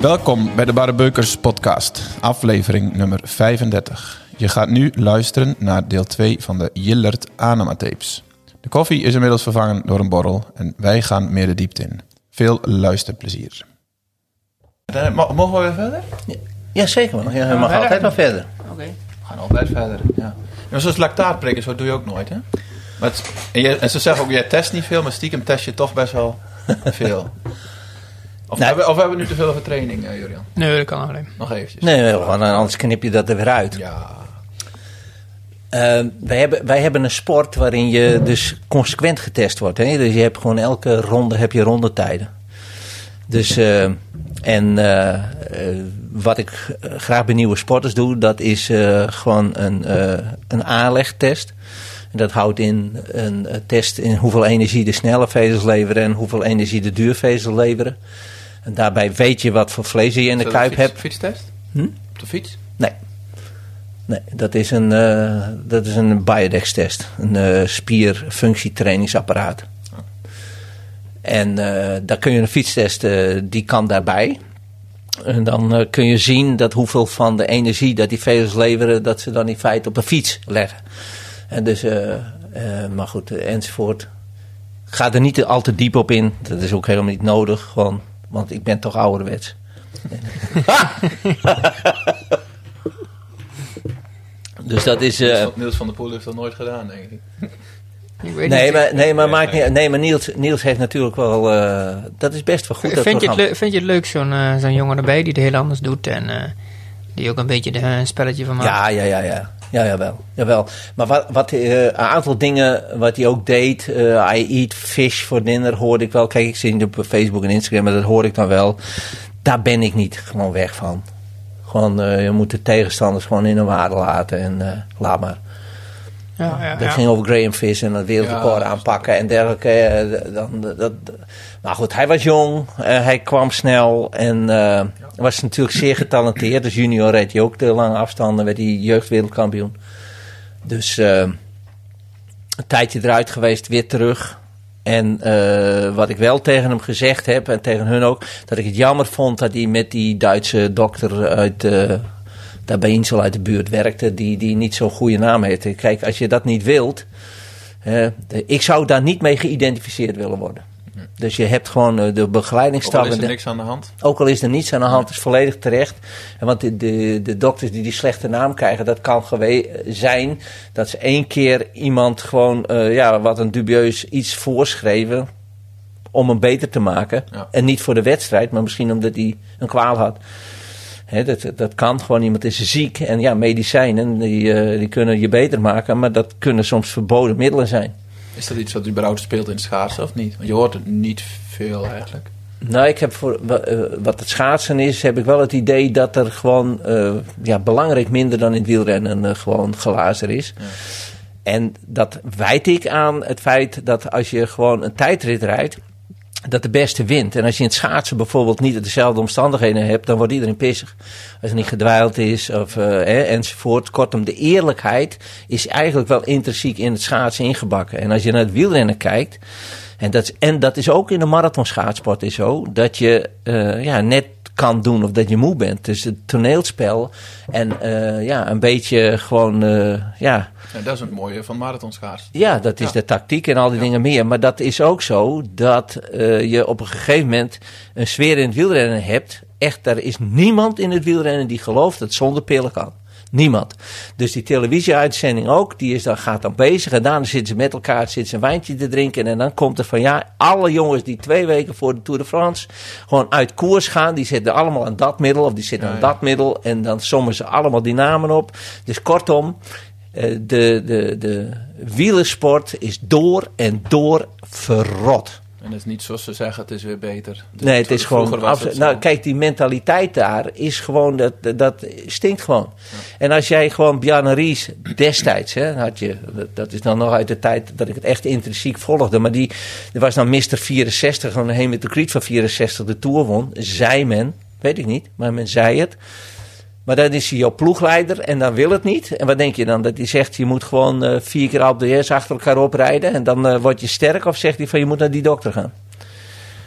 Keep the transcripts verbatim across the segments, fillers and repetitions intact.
Welkom bij de Barenbeukers podcast, aflevering nummer vijfendertig. Je gaat nu luisteren naar deel twee van de Jillert Anema tapes. De koffie is inmiddels vervangen door een borrel en wij gaan meer de diepte in. Veel luisterplezier. Mogen we weer verder? Ja, ja zeker man. Ja, je mag altijd nog verder. Oké. Okay. We gaan altijd verder, ja. Maar zoals lactaatprikken, zo doe je ook nooit, hè? Maar het, en, je, en ze zeggen ook, jij test niet veel, maar stiekem test je toch best wel veel. Of, nou, hebben, of hebben we nu te veel over training, uh, Jurian? Nee, dat kan alleen. Nog eventjes. Nee, gewoon, anders knip je dat er weer uit. Ja. Uh, wij, hebben, wij hebben een sport waarin je dus consequent getest wordt. Hè? Dus je hebt gewoon elke ronde heb je rondetijden. Dus, uh, en uh, uh, wat ik graag bij nieuwe sporters doe, dat is uh, gewoon een, uh, een aanlegtest. En dat houdt in een test in hoeveel energie de snelle vezels leveren en hoeveel energie de duurvezels leveren. En daarbij weet je wat voor vlees je in de kuip hebt. Fietstest? Hm? Op de fiets? Nee. Nee, dat is een, uh, dat is een Biodex-test. Een uh, spierfunctietrainingsapparaat. Oh. En uh, daar kun je een fietstest, uh, die kan daarbij. En dan uh, kun je zien dat hoeveel van de energie dat die vezels leveren, dat ze dan in feite op een fiets leggen. En dus, uh, uh, maar goed, uh, enzovoort. Ik ga er niet al te diep op in. Dat is ook helemaal niet nodig, gewoon, want ik ben toch ouderwets. Dus dat is... Uh, Niels van der Poel heeft dat nooit gedaan, denk ik. ik weet nee, niet. Maar, nee, maar, maakt niet, nee, maar Niels, Niels heeft natuurlijk wel... Uh, dat is best wel goed. Vind, je het, le- vind je het leuk, zo'n, uh, zo'n jongen erbij die het heel anders doet en uh, die ook een beetje de, uh, een spelletje van maakt? Ja, ja, ja, ja. Ja, jawel, jawel. Maar wat, wat, uh, een aantal dingen wat hij ook deed. Uh, I eat fish for dinner hoorde ik wel. Kijk, ik zie het op Facebook en Instagram, maar dat hoor ik dan wel. Daar ben ik niet gewoon weg van. Gewoon, uh, je moet de tegenstanders gewoon in hun waarde laten en uh, laat maar. Ja, ja, dat ja. ging over Graham Fish en het wereldrecord ja, aanpakken en dergelijke. Uh, dan, dat, dat. Maar goed, hij was jong, uh, hij kwam snel en uh, was natuurlijk zeer getalenteerd. Dus junior reed hij ook de lange afstanden, werd hij jeugdwereldkampioen. Dus uh, een tijdje eruit geweest, weer terug. En uh, wat ik wel tegen hem gezegd heb, en tegen hun ook, dat ik het jammer vond dat hij met die Duitse dokter uit, uh, daar bij Insel uit de buurt werkte, die, die niet zo'n goede naam heeft. Kijk, als je dat niet wilt, uh, de, ik zou daar niet mee geïdentificeerd willen worden. Dus je hebt gewoon uh, de begeleidingsstap. Ook al is er niks aan de hand? Ook al is er niets aan de hand, is volledig terecht. En want de, de, de dokters die die slechte naam krijgen, dat kan gewe- zijn dat ze één keer iemand gewoon, uh, ja, wat een dubieus iets voorschreven om hem beter te maken. Ja. En niet voor de wedstrijd, maar misschien omdat hij een kwaal had. He, dat, dat kan gewoon, iemand is ziek. En ja, medicijnen, die, uh, die kunnen je beter maken, maar dat kunnen soms verboden middelen zijn. Is dat iets wat überhaupt speelt in het schaatsen of niet? Want je hoort het niet veel eigenlijk. Nou, ik heb voor wat het schaatsen is, heb ik wel het idee dat er gewoon uh, ja, belangrijk minder dan in het wielrennen uh, gewoon glazer is. Ja. En dat wijt ik aan het feit dat als je gewoon een tijdrit rijdt, dat de beste wint. En als je in het schaatsen bijvoorbeeld niet dezelfde omstandigheden hebt, dan wordt iedereen pissig. Als er niet gedwijld is of, uh, hè, enzovoort. Kortom, de eerlijkheid is eigenlijk wel intrinsiek in het schaatsen ingebakken. En als je naar het wielrennen kijkt, en dat is, en dat is ook in de marathonschaatsport is zo, dat je uh, ja, net kan doen of dat je moe bent. Dus het toneelspel en uh, ja, een beetje gewoon, uh, ja... Ja, dat is het mooie van marathonschaatsen. Ja, dat is ja. de tactiek en al die ja. dingen meer. Maar dat is ook zo dat uh, je op een gegeven moment een sfeer in het wielrennen hebt. Echt, er is niemand in het wielrennen die gelooft dat het zonder pillen kan. Niemand. Dus die televisieuitzending ook, die is dan, gaat dan bezig. En daarna zitten ze met elkaar, zitten ze een wijntje te drinken. En dan komt er van, ja, alle jongens die twee weken voor de Tour de France gewoon uit koers gaan, die zitten allemaal aan dat middel of die zitten ja, aan ja. dat middel. En dan sommen ze allemaal die namen op. Dus kortom, de, de, de wielersport is door en door verrot. En het is niet zoals ze zeggen, het is weer beter. Dus nee, het is gewoon... Af, het nou, kijk, die mentaliteit daar is gewoon... Dat, dat stinkt gewoon. Ja. En als jij gewoon Bjarne Ries destijds... Hè, had je, dat is dan nog uit de tijd dat ik het echt intrinsiek volgde. Maar die, er was dan mister vierenzestig, een hemeltekriet van vierenzestig de Tour won. Zei men, weet ik niet, maar men zei het. Maar dan is hij jouw ploegleider en dan wil het niet. En wat denk je dan? Dat hij zegt, je moet gewoon uh, vier keer op de eerst achter elkaar oprijden. En dan uh, word je sterk. Of zegt hij van, je moet naar die dokter gaan?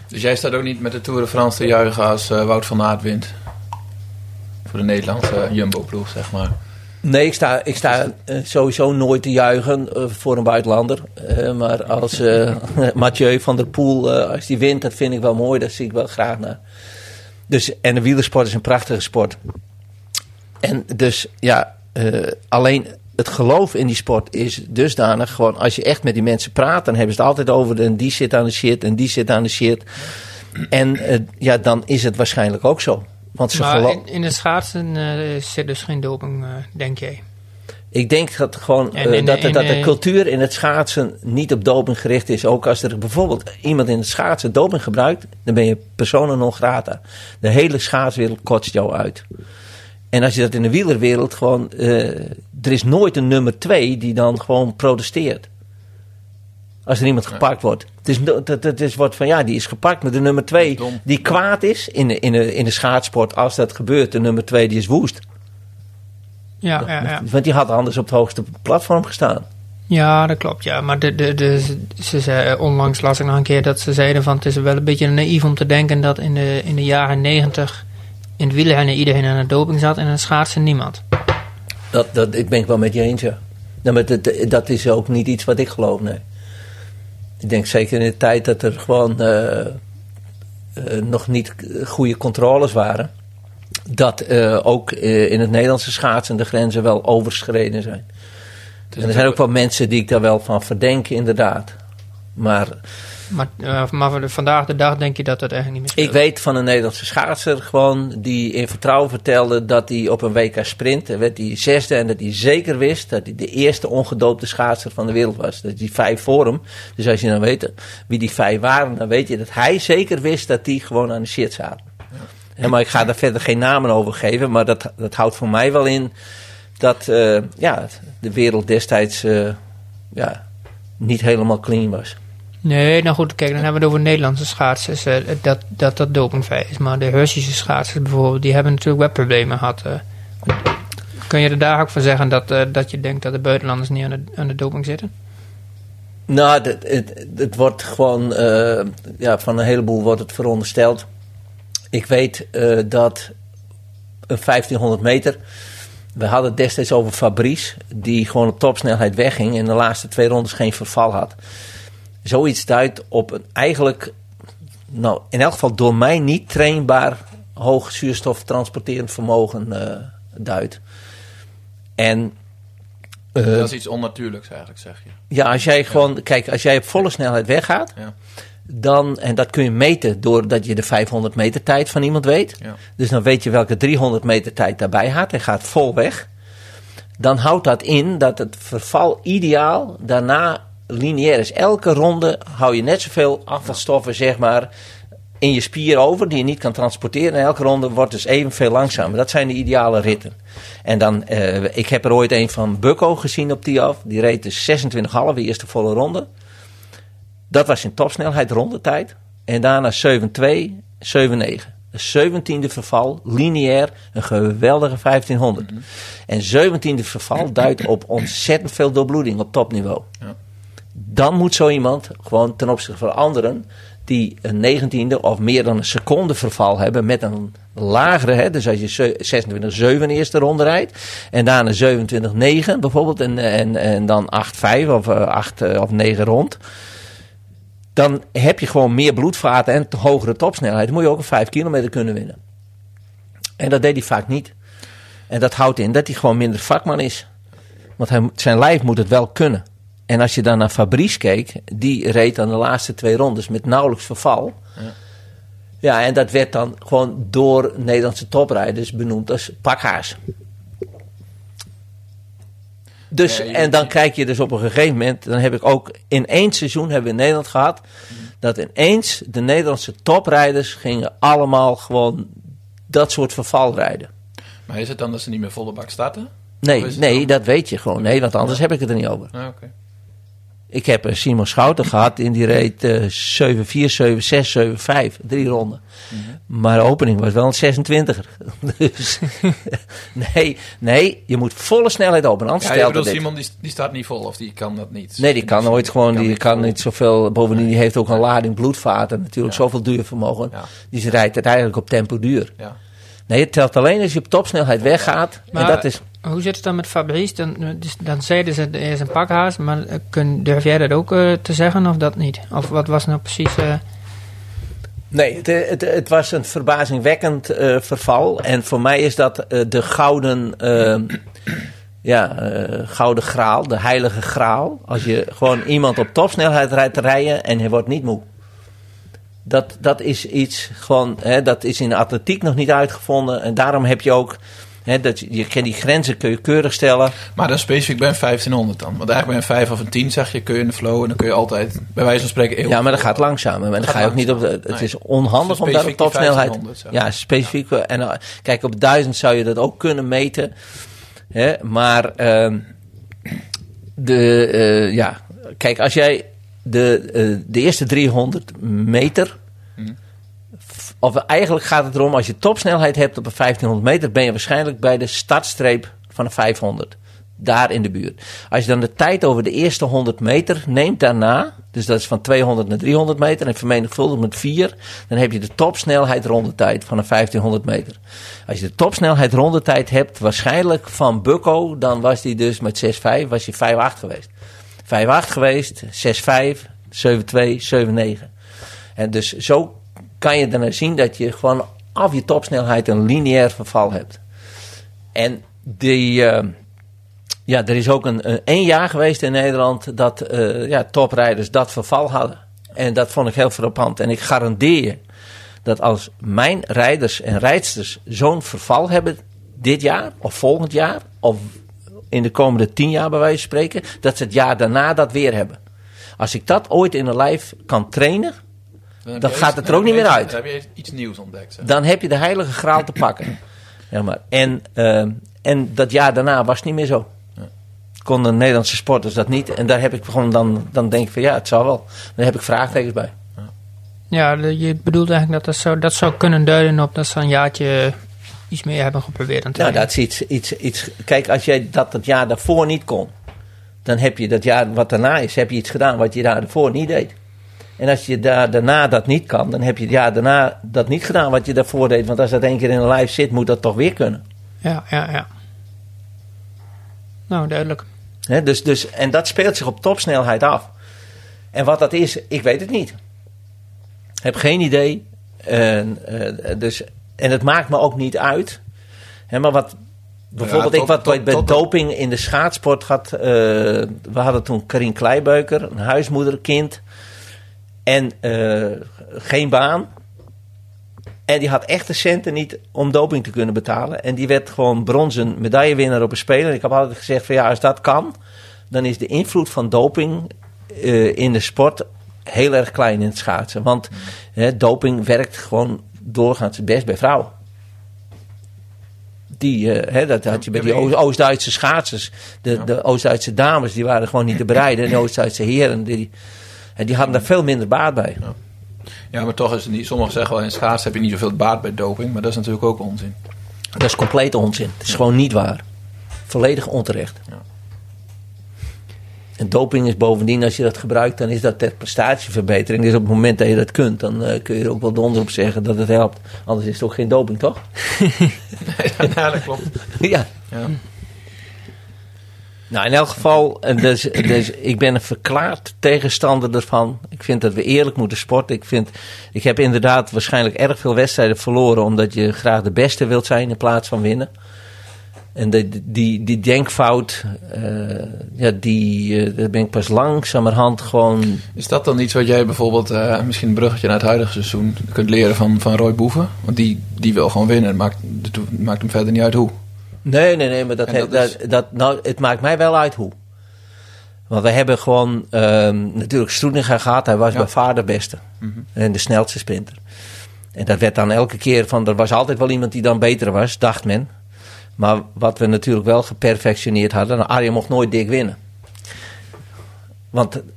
Dus jij staat ook niet met de Tour de France te juichen als uh, Wout van Aert wint? Voor de Nederlandse Jumbo-ploeg, zeg maar. Nee, ik sta, ik sta uh, sowieso nooit te juichen uh, voor een buitenlander. Uh, maar als uh, Mathieu van der Poel, uh, als die wint, dat vind ik wel mooi. Daar zie ik wel graag naar. Dus, en de wielersport is een prachtige sport. En dus, ja, uh, alleen het geloof in die sport is dusdanig. Gewoon, als je echt met die mensen praat, dan hebben ze het altijd over. En die zit aan de shit en die zit aan de shit. En uh, ja, dan is het waarschijnlijk ook zo. Want ze maar gelo- in, in het schaatsen uh, zit dus geen doping, uh, denk jij? Ik denk dat, gewoon, uh, in, dat, in, dat de in, cultuur in het schaatsen niet op doping gericht is. Ook als er bijvoorbeeld iemand in het schaatsen doping gebruikt, dan ben je persona non grata. De hele schaatswereld kotst jou uit. En als je dat in de wielerwereld gewoon... Uh, er is nooit een nummer twee die dan gewoon protesteert. Als er iemand gepakt wordt. Het is, het, het is wordt van ja, die is gepakt. Maar de nummer twee die kwaad is in de, in de, in de schaatsport. Als dat gebeurt, de nummer twee die is woest. Ja, ja, ja. Want die had anders op het hoogste platform gestaan. Ja, dat klopt. Ja. Maar de, de, de, ze zei, onlangs las ik nog een keer dat ze zeiden van het is wel een beetje naïef om te denken dat in de, in de jaren negentig in het wielrennen iedereen aan de doping zat en in het schaatsen niemand. Dat, dat ik ben ik wel met je eens, ja. Nou, maar dat, dat is ook niet iets wat ik geloof, nee. Ik denk zeker in de tijd dat er gewoon uh, uh, nog niet goede controles waren. Dat uh, ook uh, in het Nederlandse schaatsen de grenzen wel overschreden zijn. En er zijn ook wel mensen die ik daar wel van verdenk, inderdaad. Maar, maar, uh, maar voor de, vandaag de dag denk je dat dat eigenlijk niet meer speelt? Ik weet van een Nederlandse schaatser gewoon die in vertrouwen vertelde dat hij op een W K sprint werd hij zesde en dat hij zeker wist dat hij de eerste ongedoopte schaatser van de wereld was. Dat die vijf voor hem. Dus als je dan weet wie die vijf waren, dan weet je dat hij zeker wist dat die gewoon aan de shit zaten. Ja. Ja, maar ik ga daar verder geen namen over geven, maar dat, dat houdt voor mij wel in dat uh, ja, de wereld destijds uh, ja, niet helemaal clean was. Nee, nou goed, kijk, dan hebben we het over Nederlandse schaatsers, uh, dat, dat dat dopingvrij is. Maar de Russische schaatsers bijvoorbeeld, die hebben natuurlijk wel problemen gehad. Uh. Kun je er daar ook van zeggen dat, uh, dat je denkt dat de buitenlanders niet aan de, aan de doping zitten? Nou, het, het, het wordt gewoon, uh, ja, van een heleboel wordt het verondersteld. Ik weet uh, dat een vijftienhonderd meter, we hadden het destijds over Fabrice, die gewoon op topsnelheid wegging en de laatste twee rondes geen verval had. Zoiets duidt op een eigenlijk, nou in elk geval door mij niet trainbaar hoog zuurstof transporterend vermogen uh, duidt. En uh, dat is iets onnatuurlijks eigenlijk, zeg je. Ja, als jij gewoon, ja. kijk, als jij op volle snelheid weggaat, ja. dan, en dat kun je meten doordat je de vijfhonderd meter tijd van iemand weet. Ja. Dus dan weet je welke driehonderd meter tijd daarbij gaat. Hij gaat vol weg. Dan houdt dat in dat het verval ideaal daarna lineair is. Elke ronde hou je net zoveel afvalstoffen, zeg maar, in je spier over, die je niet kan transporteren. En elke ronde wordt dus evenveel langzamer. Dat zijn de ideale ritten. En dan, uh, ik heb er ooit een van Bucko gezien op die af. Die reed dus zesentwintig komma vijf, de eerste volle ronde. Dat was in topsnelheid rondetijd. En daarna zeven twee, zeven negen. Een zeventiende verval, lineair, een geweldige vijftienhonderd. Mm-hmm. En zeventiende verval duidt op ontzettend veel doorbloeding op topniveau. Ja. Dan moet zo iemand gewoon ten opzichte van anderen die een negentiende of meer dan een seconde verval hebben met een lagere, hè, dus als je zesentwintig zeven eerste ronde rijdt en daarna zevenentwintig negen bijvoorbeeld en, en, en dan acht vijf of acht of negen rond, dan heb je gewoon meer bloedvaten en hogere topsnelheid. Dan moet je ook een vijf kilometer kunnen winnen. En dat deed hij vaak niet. En dat houdt in dat hij gewoon minder vakman is. Want hij, zijn lijf moet het wel kunnen. En als je dan naar Fabrice keek, die reed dan de laatste twee rondes met nauwelijks verval. Ja, ja en dat werd dan gewoon door Nederlandse toprijders benoemd als pakhaas. Dus, ja, je, en dan je, kijk je dus op een gegeven moment, dan heb ik ook in één seizoen hebben we in Nederland gehad, mm. dat ineens de Nederlandse toprijders gingen allemaal gewoon dat soort verval rijden. Maar is het dan dat ze niet meer volle bak starten? Nee, nee dat weet je gewoon. Nee, want anders ja. heb ik het er niet over. Ah, okay. Ik heb een Simon Schouten gehad en die reed uh, zeven vier, zeven zes, zeven vijf, drie ronden. Mm-hmm. Maar de opening was wel een zesentwintiger. Dus nee, nee, je moet volle snelheid openen. Anders ja, je bedoelt, dit. Simon die, die staat niet vol of die kan dat niet? Nee, die kan die nooit gewoon, die niet kan vol. niet zoveel. Bovendien, die heeft ook een lading bloedvaten. Natuurlijk ja. zoveel duurvermogen. Ja. Die rijdt uiteindelijk op tempo duur. Ja. Nee, het telt alleen als je op topsnelheid weggaat. Maar en dat is... hoe zit het dan met Fabrice? Dan, dus, dan zeiden ze, er is een pakhaas. Maar kun, durf jij dat ook uh, te zeggen of dat niet? Of wat was nou precies... Uh... Nee, het, het, het was een verbazingwekkend uh, verval. En voor mij is dat uh, de gouden... Uh, ja, uh, gouden graal, de heilige graal. Als je gewoon iemand op topsnelheid rijdt te rijden en hij wordt niet moe. Dat, dat is iets gewoon, hè, dat is in de atletiek nog niet uitgevonden. En daarom heb je ook, hè, dat je, je die grenzen kun je keurig stellen. Maar dan specifiek bij een vijftienhonderd dan? Want eigenlijk bij een vijf of een tien zeg je, kun je in de flow en dan kun je altijd, bij wijze van spreken... Eeuw, ja, maar dat gaat langzamer. En dan ga je ook niet op de, het nee. is onhandig om daar op topsnelheid... Ja, specifiek. Ja. En, uh, kijk, op duizend zou je dat ook kunnen meten. Hè, maar uh, de, uh, ja, kijk, als jij... De, uh, de eerste driehonderd meter. Hmm. Of eigenlijk gaat het erom, als je topsnelheid hebt op een vijftienhonderd meter, ben je waarschijnlijk bij de startstreep van een vijfhonderd. Daar in de buurt. Als je dan de tijd over de eerste honderd meter neemt daarna, dus dat is van tweehonderd naar driehonderd meter en vermenigvuldigt met vier, dan heb je de topsnelheid rondetijd van een vijftienhonderd meter. Als je de topsnelheid rondetijd hebt, waarschijnlijk van Bucco, dan was die dus met zes vijf, was hij vijf acht geweest. vijf acht geweest, zes vijf, zeven twee, zeven negen. En dus zo kan je dan zien dat je gewoon af je topsnelheid een lineair verval hebt. En die, uh, ja, er is ook een, een één jaar geweest in Nederland dat uh, ja, toprijders dat verval hadden. En dat vond ik heel frappant. En ik garandeer je dat als mijn rijders en rijdsters zo'n verval hebben dit jaar of volgend jaar of in de komende tien jaar bij wijze van spreken, dat ze het jaar daarna dat weer hebben. Als ik dat ooit in een lijf kan trainen, dan, dan gaat iets, het er ook niet meer uit. Dan heb je iets nieuws ontdekt. Zeg. Dan heb je de heilige graal te pakken. Ja, maar. En, uh, en dat jaar daarna was het niet meer zo. Ja. Konden Nederlandse sporters dat niet. En daar heb ik gewoon dan, dan denk ik van ja, het zal wel. Dan heb ik vraagtekens bij. Ja, je bedoelt eigenlijk dat dat zou, dat zou kunnen duiden op dat ze een jaartje iets meer hebben geprobeerd aan te Nou, dat is iets, iets, iets... Kijk, als jij dat het jaar daarvoor niet kon, dan heb je dat jaar wat daarna is, heb je iets gedaan wat je daar daarvoor niet deed. En als je daar daarna dat niet kan, dan heb je het jaar daarna dat niet gedaan wat je daarvoor deed. Want als dat één keer in een lijf zit, moet dat toch weer kunnen. Ja, ja, ja. Nou, duidelijk. He, dus, dus, en dat speelt zich op topsnelheid af. En wat dat is, ik weet het niet. Ik heb geen idee. Uh, uh, dus... En het maakt me ook niet uit. He, maar wat bijvoorbeeld ja, tot, ik wat tot, bij tot, doping in de schaatsport had. Uh, we hadden toen Karin Kleibeuker, een huismoeder, kind. En uh, geen baan. En die had echt de centen niet om doping te kunnen betalen. En die werd gewoon bronzen medaillewinnaar op een Spelen. En ik heb altijd gezegd van ja, als dat kan, dan is de invloed van doping uh, in de sport heel erg klein in het schaatsen. Want mm. he, doping werkt gewoon doorgaans het best bij vrouwen. Die, uh, hè, dat had je bij die Oost-Duitse schaatsers. De, ja. de Oost-Duitse dames, die waren gewoon niet te bereiden. En de Oost-Duitse heren, die, die hadden daar veel minder baat bij. Ja, ja maar toch is het niet... Sommigen zeggen wel, in schaatsen heb je niet zoveel baat bij doping. Maar dat is natuurlijk ook onzin. Dat is complete onzin. Het is ja. gewoon niet waar. Volledig onterecht. Ja. En doping is bovendien, als je dat gebruikt, dan is dat ter prestatieverbetering. Dus op het moment dat je dat kunt, dan uh, kun je er ook wel donder op zeggen dat het helpt. Anders is het ook geen doping, toch? Nee, ja, dat klopt. Ja. ja. Nou, in elk geval, dus, dus ik ben een verklaard tegenstander ervan. Ik vind dat we eerlijk moeten sporten. Ik, vind, ik heb inderdaad waarschijnlijk erg veel wedstrijden verloren, omdat je graag de beste wilt zijn in plaats van winnen. En de, die, die denkfout, uh, ja, die, uh, daar ben ik pas langzamerhand gewoon... Is dat dan iets wat jij bijvoorbeeld, uh, misschien een bruggetje naar het huidige seizoen, kunt leren van, van Roy Boeven? Want die, die wil gewoon winnen. Het maakt, het maakt hem verder niet uit hoe. Nee, nee, nee, maar dat, he, dat, is... dat, dat, nou, het maakt mij wel uit hoe. Want we hebben gewoon uh, natuurlijk Stroeninga gehad. Hij was ja. bij vader beste. Mm-hmm. En de snelste sprinter. En dat werd dan elke keer van, er was altijd wel iemand die dan beter was, dacht men. Maar wat we natuurlijk wel geperfectioneerd hadden, Arjen mocht nooit dik winnen. Want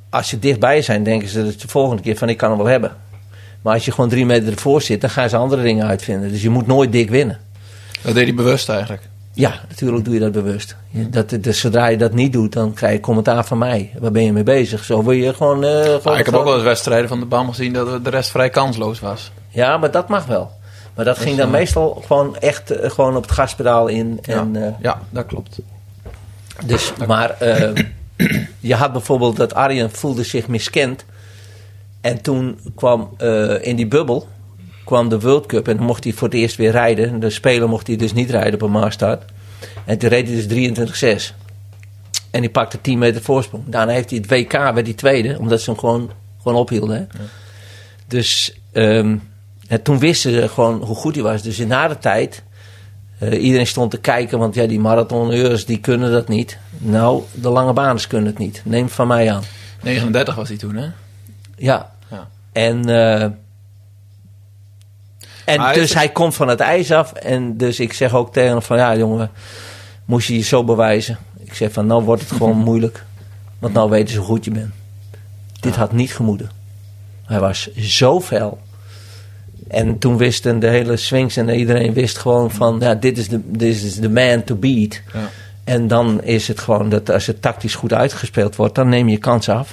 als je dichtbij zijn, denken ze dat de volgende keer van ik kan hem wel hebben. Maar als je gewoon drie meter ervoor zit, dan gaan ze andere dingen uitvinden. Dus je moet nooit dik winnen. Dat deed hij bewust eigenlijk. Ja, natuurlijk doe je dat bewust. Je, dat, dus zodra je dat niet doet, dan krijg je commentaar van mij. Waar ben je mee bezig? Zo wil je gewoon... Uh, gewoon ah, ik heb ook wel eens wedstrijden van de B A M gezien dat de rest vrij kansloos was. Ja, maar dat mag wel. Maar dat, dat ging dan uh, meestal gewoon echt uh, gewoon op het gaspedaal in. En, ja, uh, ja, dat klopt. Dus, maar uh, je had bijvoorbeeld dat Arjen voelde zich miskend. En toen kwam uh, in die bubbel kwam de World Cup en dan mocht hij voor het eerst weer rijden. De speler mocht hij dus niet rijden op een maastart. En toen reed hij dus drieëntwintig zes. En die pakte tien meter voorsprong. Daarna heeft hij het W K, werd hij tweede, omdat ze hem gewoon, gewoon ophielden. Hè? Ja. Dus um, en toen wisten ze gewoon hoe goed hij was. Dus na de tijd, uh, iedereen stond te kijken, want ja, die marathoneurs die kunnen dat niet. Nou, de lange baners kunnen het niet. Neem het van mij aan. negenendertig was hij toen, hè? Ja. ja. En... Uh, En hij dus is... hij komt van het ijs af. En dus ik zeg ook tegen hem van... Ja, jongen, moest je je zo bewijzen. Ik zeg van, nou wordt het gewoon moeilijk. Want nou weten ze hoe goed je bent. Dit had niet gemoeden. Hij was zo fel. En toen wisten de hele swings en iedereen wist gewoon van... Ja, dit is de, this is the man to beat. Ja. En dan is het gewoon dat als het tactisch goed uitgespeeld wordt... dan neem je je kans af.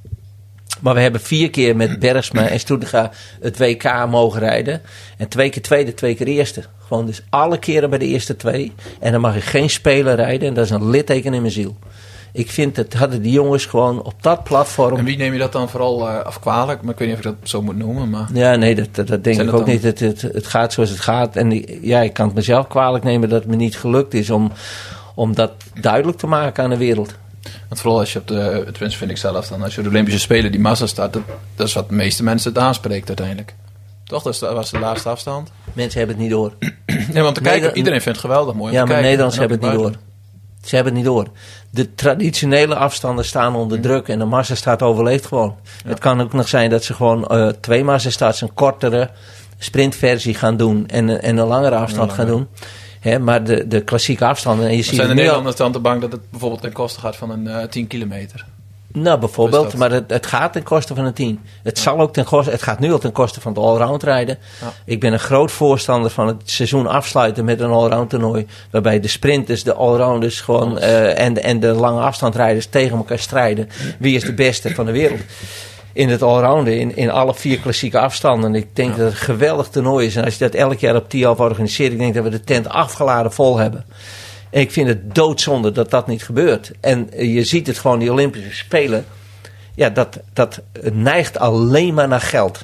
Maar we hebben vier keer met Bergsma en Stoetega het W K mogen rijden. En twee keer tweede, twee keer eerste. Gewoon dus alle keren bij de eerste twee. En dan mag ik geen speler rijden. En dat is een litteken in mijn ziel. Ik vind het hadden die jongens gewoon op dat platform... En wie neem je dat dan vooral uh, af kwalijk? Maar ik weet niet of ik dat zo moet noemen. Maar... Ja, nee, dat, dat, dat denk ik ook dan... niet. Het, het, het gaat zoals het gaat. En die, ja, ik kan het mezelf kwalijk nemen dat het me niet gelukt is om, om dat duidelijk te maken aan de wereld. Want vooral als je op de, tenminste vind ik zelf dan, als je op de Olympische Spelen die massa staat, dat, dat is wat de meeste mensen het aanspreekt uiteindelijk. Toch? Dat was de laatste afstand. Mensen hebben het niet door. Nee, want te kijken, Neder- iedereen vindt het geweldig mooi. Ja, maar kijken. Nederlanders hebben het niet door. Ze hebben het niet door. De traditionele afstanden staan onder druk en de massastart overleeft gewoon. Ja. Het kan ook nog zijn dat ze gewoon uh, twee massastarts, een kortere sprintversie gaan doen en, en een langere afstand ja, gaan doen. He, maar de, de klassieke afstanden... En je ziet zijn de nu Nederlanders dan te bang dat het bijvoorbeeld ten koste gaat van een uh, tien kilometer? Nou, bijvoorbeeld, maar het, het gaat ten koste van een tien. Het, ja. zal ook ten koste, het gaat nu al ten koste van het allround rijden. Ja. Ik ben een groot voorstander van het seizoen afsluiten met een allround toernooi. Waarbij de sprinters, de allrounders gewoon, uh, en, en de lange afstandrijders tegen elkaar strijden. Wie is de beste van de wereld? In het allrounden, in, in alle vier klassieke afstanden. Ik denk ja. dat het een geweldig toernooi is. En als je dat elk jaar op T I A F organiseert, ik denk dat we de tent afgeladen vol hebben. En ik vind het doodzonde dat dat niet gebeurt. En je ziet het gewoon, die Olympische Spelen. Ja, dat, dat neigt alleen maar naar geld.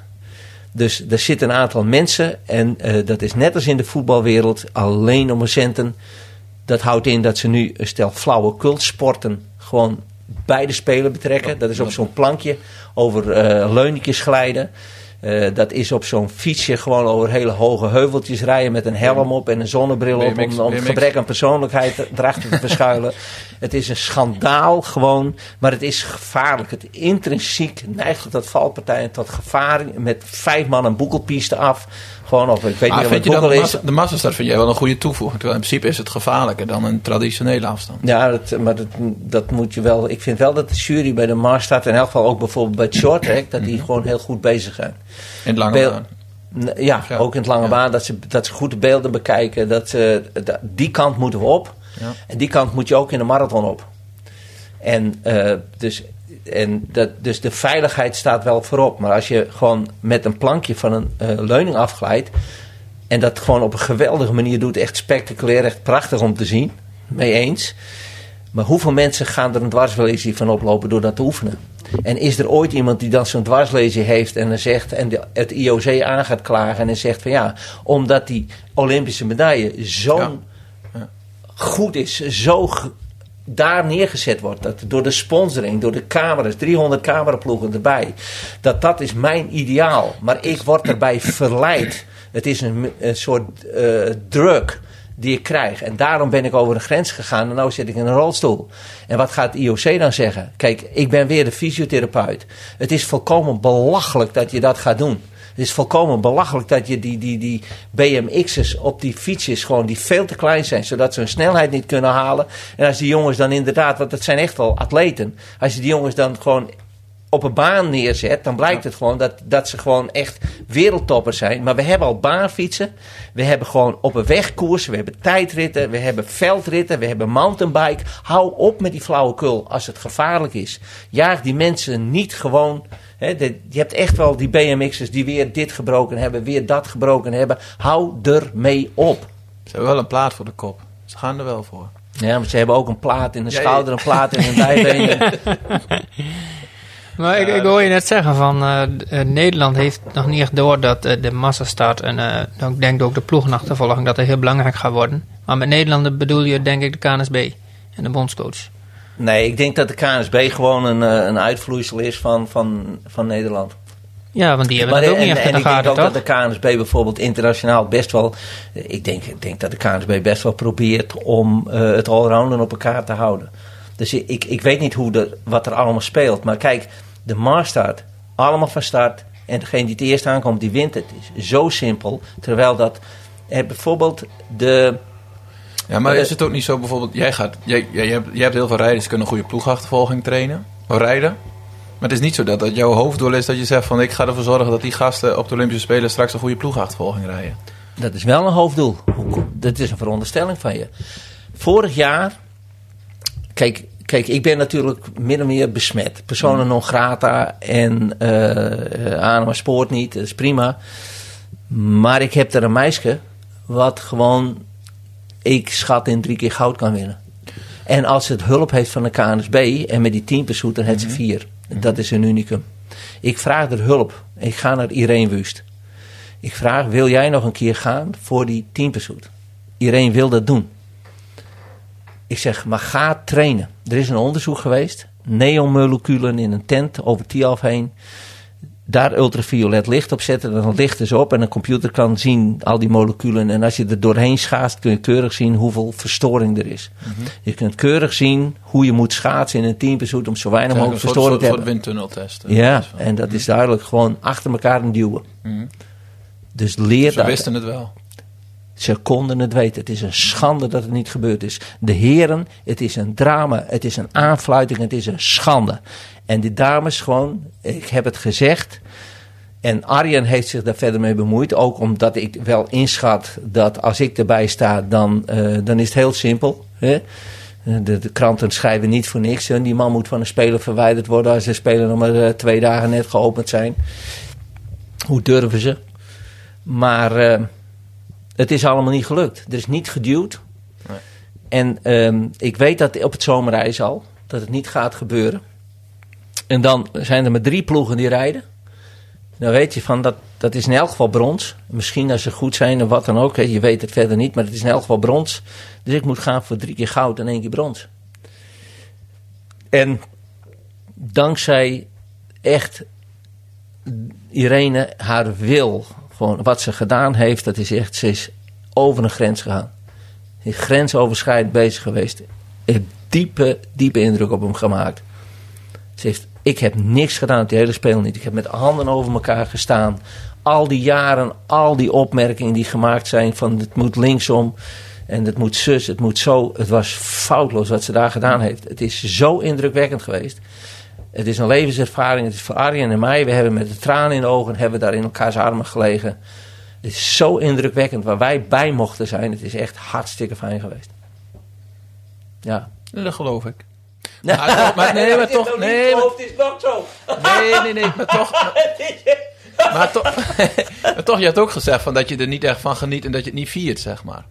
Dus er zitten een aantal mensen. En uh, dat is net als in de voetbalwereld. Alleen om een centen. Dat houdt in dat ze nu een stel flauwekultsporten gewoon bij de Spelen betrekken. Dat is op zo'n plankje over uh, leunietjes glijden. Uh, dat is op zo'n fietsje gewoon over hele hoge heuveltjes rijden met een helm op en een zonnebril op om, om het gebrek aan persoonlijkheid erachter te verschuilen. Het is een schandaal gewoon, maar het is gevaarlijk. Het intrinsiek neigt tot valpartijen, tot gevaar met vijf man een boekelpiste af. Gewoon of ik weet ah, niet of het boekel de is. Massa, de massastart vind jij wel een goede toevoeging. Terwijl in principe is het gevaarlijker dan een traditionele afstand. Ja, dat, maar dat, dat moet je wel. Ik vind wel dat de jury bij de massastart, in elk geval ook bijvoorbeeld bij het short track, dat die gewoon heel goed bezig zijn. In het lange Beel, baan. Ja, ja, ook in het lange ja. baan. Dat ze, dat ze goed de beelden bekijken. Dat ze, dat, die kant moeten we op. Ja. En die kant moet je ook in de marathon op. En, uh, dus, en dat, dus de veiligheid staat wel voorop. Maar als je gewoon met een plankje van een uh, leuning afglijdt. En dat gewoon op een geweldige manier doet. Echt spectaculair, echt prachtig om te zien. Mee eens. Maar hoeveel mensen gaan er een dwarslesie van oplopen door dat te oefenen? En is er ooit iemand die dan zo'n dwarslesie heeft en dan zegt, en de, het I O C aan gaat klagen en zegt van ja, omdat die Olympische medaille zo ja. Ja. goed is, zo g- daar neergezet wordt, dat door de sponsoring, door de camera's, driehonderd cameraploegen erbij, dat dat is mijn ideaal. Maar ik word erbij verleid. Het is een, een soort uh, drug die ik krijg. En daarom ben ik over de grens gegaan en nu zit ik in een rolstoel. En wat gaat I O C dan zeggen? Kijk, ik ben weer de fysiotherapeut. Het is volkomen belachelijk dat je dat gaat doen. Het is volkomen belachelijk dat je die, die, die B M X'ers op die fietsjes gewoon die veel te klein zijn, zodat ze hun snelheid niet kunnen halen. En als die jongens dan inderdaad, want dat zijn echt wel atleten. Als je die jongens dan gewoon op een baan neerzet, dan blijkt het gewoon dat, dat ze gewoon echt wereldtoppers zijn. Maar we hebben al baanfietsen. We hebben gewoon op een wegkoers. We hebben tijdritten. We hebben veldritten. We hebben mountainbike. Hou op met die flauwekul als het gevaarlijk is. Jaag die mensen niet gewoon... He, de, je hebt echt wel die B M X'ers die weer dit gebroken hebben, weer dat gebroken hebben. Hou ermee op. Ze hebben wel een plaat voor de kop. Ze gaan er wel voor. Ja, maar ze hebben ook een plaat in de Ja, schouder, een plaat in de dijbenen. Maar ik, ik hoor je net zeggen van uh, uh, Nederland heeft nog niet echt door dat uh, de massastart en uh, ik denk ook de ploegenachtervolging dat er heel belangrijk gaat worden. Maar met Nederland bedoel je denk ik de K N S B en de bondscoach. Nee, ik denk dat de K N S B gewoon een, uh, een uitvloeisel is van, van, van Nederland. Ja, want die hebben Maar dat ook en, niet echt en in de ik denk gaten, ook toch? dat de K N S B bijvoorbeeld internationaal best wel... Ik denk, ik denk dat de K N S B best wel probeert om uh, het allrounden op elkaar te houden. Dus ik, ik weet niet hoe de, wat er allemaal speelt. Maar kijk, de Maastart, allemaal van start. En degene die het eerst aankomt, die wint het. Het is zo simpel. Terwijl dat eh, bijvoorbeeld de... Ja, maar Uh, is het ook niet zo bijvoorbeeld... Jij, gaat, jij, jij, hebt, jij hebt heel veel rijders die kunnen een goede ploegachtervolging trainen. Of rijden. Maar het is niet zo dat dat jouw hoofddoel is dat je zegt van... ik ga ervoor zorgen dat die gasten op de Olympische Spelen straks een goede ploegachtervolging rijden. Dat is wel een hoofddoel. Dat is een veronderstelling van je. Vorig jaar... Kijk, kijk ik ben natuurlijk min of meer besmet. Persona non grata en uh, Anema spoort niet. Dat is prima. Maar ik heb er een meisje... wat gewoon... ik schat in drie keer goud kan winnen. En als het hulp heeft van de K N S B... en met die teampursuit, dan heeft ze vier. Dat is een unicum. Ik vraag er hulp. Ik ga naar Irene Wust. Ik vraag, wil jij nog een keer gaan voor die teampursuit? Irene wil dat doen. Ik zeg, maar ga trainen. Er is een onderzoek geweest. Neonmoleculen in een tent over Tialf heen. Daar ultraviolet licht op zetten. Dan licht dus op en een computer kan zien al die moleculen. En als je er doorheen schaatst kun je keurig zien hoeveel verstoring er is. Mm-hmm. Je kunt keurig zien hoe je moet schaatsen in een teampursuit om zo weinig mogelijk verstoring te hebben. Een soort windtunneltest. Ja, en dat is duidelijk gewoon achter elkaar een duwen. Mm-hmm. Dus leer Ze dat. wisten het wel. Ze konden het weten. Het is een schande dat het niet gebeurd is. De heren, het is een drama. Het is een aanfluiting. Het is een schande. En die dames gewoon, ik heb het gezegd. En Arjen heeft zich daar verder mee bemoeid. Ook omdat ik wel inschat dat als ik erbij sta, dan, uh, dan is het heel simpel. Hè? De, de kranten schrijven niet voor niks. En die man moet van een speler verwijderd worden als de speler nog maar uh, twee dagen net geopend zijn. Hoe durven ze? Maar... Uh, Het is allemaal niet gelukt. Er is niet geduwd. Nee. En um, ik weet dat op het zomerreis al, dat het niet gaat gebeuren. En dan zijn er maar drie ploegen die rijden. Dan weet je van, dat, dat is in elk geval brons. Misschien als ze goed zijn of wat dan ook. Je weet het verder niet, maar het is in elk geval brons. Dus ik moet gaan voor drie keer goud en één keer brons. En dankzij echt Irene haar wil... Gewoon wat ze gedaan heeft, dat is echt, ze is over een grens gegaan. Ze is grensoverschrijdend bezig geweest. Een diepe, diepe indruk op hem gemaakt. Ze heeft, ik heb niks gedaan op die hele speel niet. Ik heb met handen over elkaar gestaan. Al die jaren, al die opmerkingen die gemaakt zijn van het moet linksom en het moet zus, het moet zo. Het was foutloos wat ze daar gedaan heeft. Het is zo indrukwekkend geweest. Het is een levenservaring. Het is voor Arjen en mij. We hebben met de tranen in de ogen hebben daar in elkaars armen gelegen. Het is zo indrukwekkend waar wij bij mochten zijn. Het is echt hartstikke fijn geweest. Ja. Ja, dat geloof ik. Maar, maar, maar nee, maar toch... Nee, maar, het is nog zo. Nee, nee, nee, maar toch... Maar, maar, toch, maar toch, je had ook gezegd van dat je er niet echt van geniet en dat je het niet viert, zeg maar.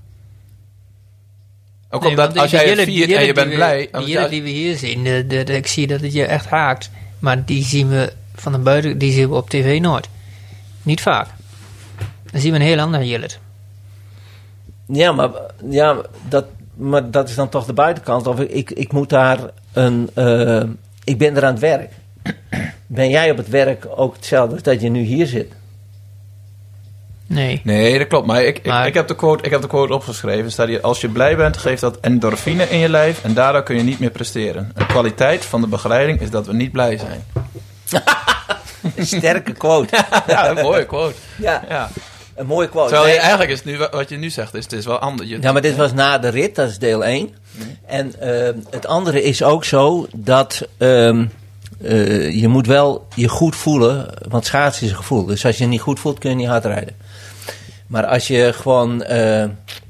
Ook nee, omdat als jij het viert en je bent we, blij... Die jillen die we hier zien, de, de, de, ik zie dat het je echt haakt. Maar die zien we van de buiten, die zien we op tv nooit. Niet vaak. Dan zien we een heel ander jillet. Ja, maar, ja dat, maar dat is dan toch de buitenkant. Of ik, ik moet daar een... Uh, ik ben er aan het werk. Ben jij op het werk ook hetzelfde als dat je nu hier zit? Nee. Nee, dat klopt. Maar ik, maar ik, ik, heb de quote, ik heb de quote opgeschreven. Staat hier, als je blij bent, geeft dat endorfine in je lijf en daardoor kun je niet meer presteren. Een kwaliteit van de begeleiding is dat we niet blij zijn. Een sterke quote. Ja, een mooie quote. Ja, ja. Een mooie quote. Terwijl je, nee. eigenlijk is nu, wat je nu zegt, is het is wel anders. Je, ja, maar dit was na de rit, dat is deel één. Mm. En uh, het andere is ook zo dat... Um, uh, je moet wel je goed voelen, want schaatsen is een gevoel. Dus als je je niet goed voelt, kun je niet hard rijden. Maar als je gewoon, uh,